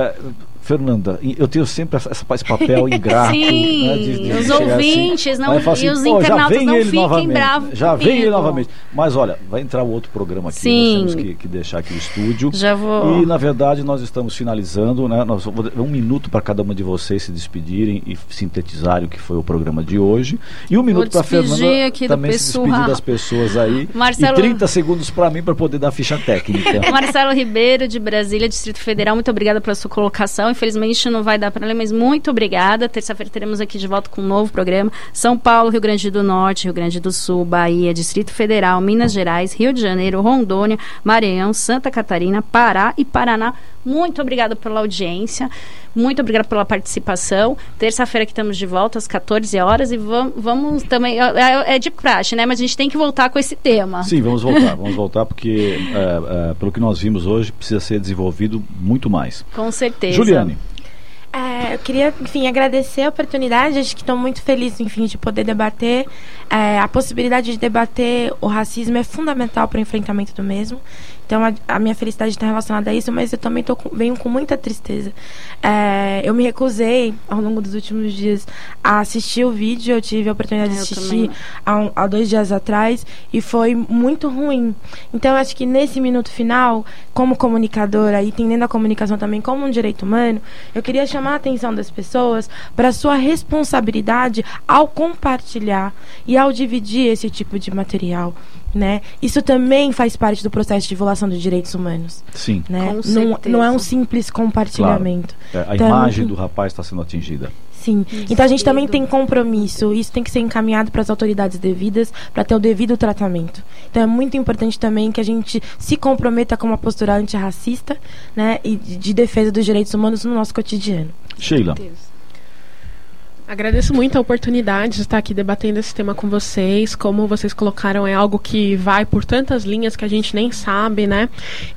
Fernanda, eu tenho sempre esse papel ingrato. Sim, né, de os ouvintes assim, e os internautas não fiquem bravos Já comigo. vem ele novamente. Mas olha, vai entrar outro programa aqui, Sim. nós temos que deixar aqui o estúdio. Já vou. E na verdade nós estamos finalizando, né? Nós vamos dar 1 minuto para cada uma de vocês se despedirem e sintetizarem o que foi o programa de hoje. E 1 minuto para a Fernanda aqui também se despedir das pessoas aí. Marcelo... E 30 segundos para mim para poder dar ficha técnica. Marcelo Ribeiro, de Brasília, Distrito Federal, muito obrigada pela sua colocação. Infelizmente não vai dar para ler, mas muito obrigada. Terça-feira teremos aqui de volta com um novo programa. São Paulo, Rio Grande do Norte, Rio Grande do Sul, Bahia, Distrito Federal, Minas Gerais, Rio de Janeiro, Rondônia, Maranhão, Santa Catarina, Pará e Paraná. Muito obrigada pela audiência, muito obrigada pela participação. Terça-feira que estamos de volta às 14 horas e vamos também, é de praxe, né? Mas a gente tem que voltar com esse tema. Sim, vamos voltar porque pelo que nós vimos hoje precisa ser desenvolvido muito mais. Com certeza. Juliane. Eu queria, enfim, agradecer a oportunidade. Acho que estou muito feliz, enfim, de poder debater. A possibilidade de debater o racismo é fundamental para o enfrentamento do mesmo. Então a minha felicidade está relacionada a isso, mas eu também venho com muita tristeza. Eu me recusei ao longo dos últimos dias a assistir o vídeo. Eu tive a oportunidade de assistir há 2 dias atrás e foi muito ruim. Então eu acho que nesse minuto final, como comunicadora, e entendendo a comunicação também como um direito humano, eu queria chamar a atenção das pessoas para a sua responsabilidade ao compartilhar e ao dividir esse tipo de material, né? Isso também faz parte do processo de divulgação dos direitos humanos. Sim. Né? Não é um simples compartilhamento. Claro. A imagem do rapaz está sendo atingida. Sim. Então a gente também tem compromisso. Isso tem que ser encaminhado para as autoridades devidas para ter o devido tratamento. Então é muito importante também que a gente se comprometa com uma postura antirracista, né, e de defesa dos direitos humanos no nosso cotidiano. Sheila. Agradeço muito a oportunidade de estar aqui debatendo esse tema com vocês. Como vocês colocaram, é algo que vai por tantas linhas que a gente nem sabe, né?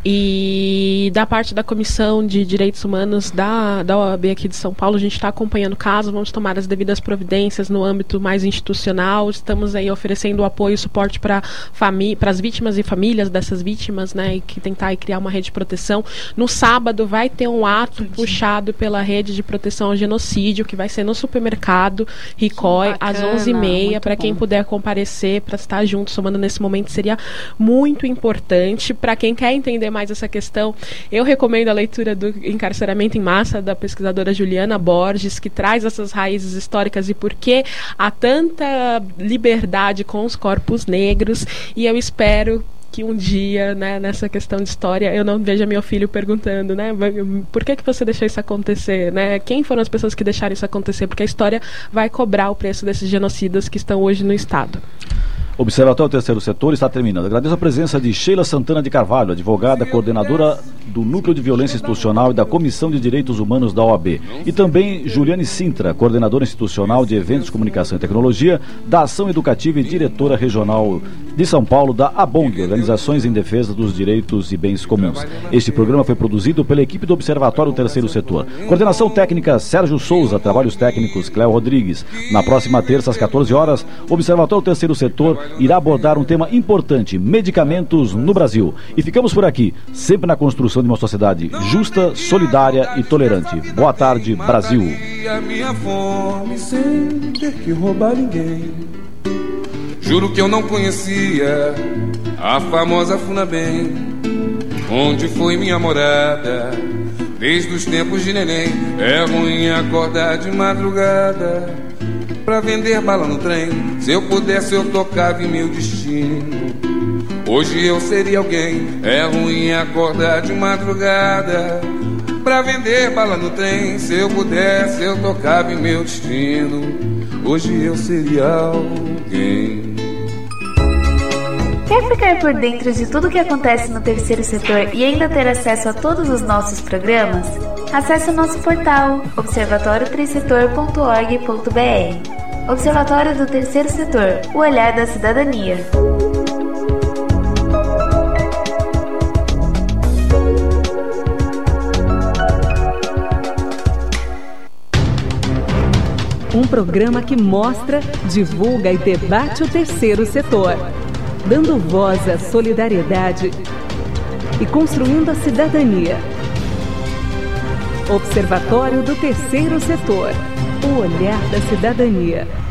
E da parte da Comissão de Direitos Humanos da OAB aqui de São Paulo, a gente está acompanhando o caso, vamos tomar as devidas providências no âmbito mais institucional. Estamos aí oferecendo apoio e suporte para as vítimas e famílias dessas vítimas, né? E que tentar criar uma rede de proteção. No sábado vai ter um ato puxado pela Rede de Proteção ao Genocídio, que vai ser no supermercado Ricói, às 11h30, para quem puder comparecer, para estar junto, somando nesse momento, seria muito importante. Para quem quer entender mais essa questão, eu recomendo a leitura do Encarceramento em Massa, da pesquisadora Juliana Borges, que traz essas raízes históricas e por que há tanta liberdade com os corpos negros, e eu espero que um dia, né, nessa questão de história, eu não veja meu filho perguntando, né, por que você deixou isso acontecer, né, quem foram as pessoas que deixaram isso acontecer, porque a história vai cobrar o preço desses genocidas que estão hoje no Estado. Observatório Terceiro Setor está terminando. Agradeço a presença de Sheila Santana de Carvalho, advogada, coordenadora do Núcleo de Violência Institucional e da Comissão de Direitos Humanos da OAB. E também Juliane Sintra, coordenadora institucional de Eventos, Comunicação e Tecnologia da Ação Educativa e diretora regional de São Paulo da ABONG, Organizações em Defesa dos Direitos e Bens Comuns. Este programa foi produzido pela equipe do Observatório Terceiro Setor. Coordenação técnica Sérgio Souza, trabalhos técnicos Cléo Rodrigues. Na próxima terça, às 14 horas, o Observatório Terceiro Setor irá abordar um tema importante: medicamentos no Brasil. E ficamos por aqui, sempre na construção de uma sociedade justa, solidária e tolerante. Boa tarde, Brasil. A minha fome sem ter que roubar ninguém. Juro que eu não conhecia a famosa Funabem, onde foi minha morada desde os tempos de neném. É ruim acordar de madrugada pra vender bala no trem. Se eu pudesse eu tocava em meu destino, hoje eu seria alguém. É ruim acordar de madrugada pra vender bala no trem. Se eu pudesse eu tocava em meu destino, hoje eu seria alguém. Quer ficar por dentro de tudo que acontece no terceiro setor e ainda ter acesso a todos os nossos programas? Acesse o nosso portal observatoriotercesetor.org.br. Observatório do Terceiro Setor, o olhar da cidadania. Um programa que mostra, divulga e debate o terceiro setor, dando voz à solidariedade e construindo a cidadania. Observatório do Terceiro Setor, o olhar da cidadania.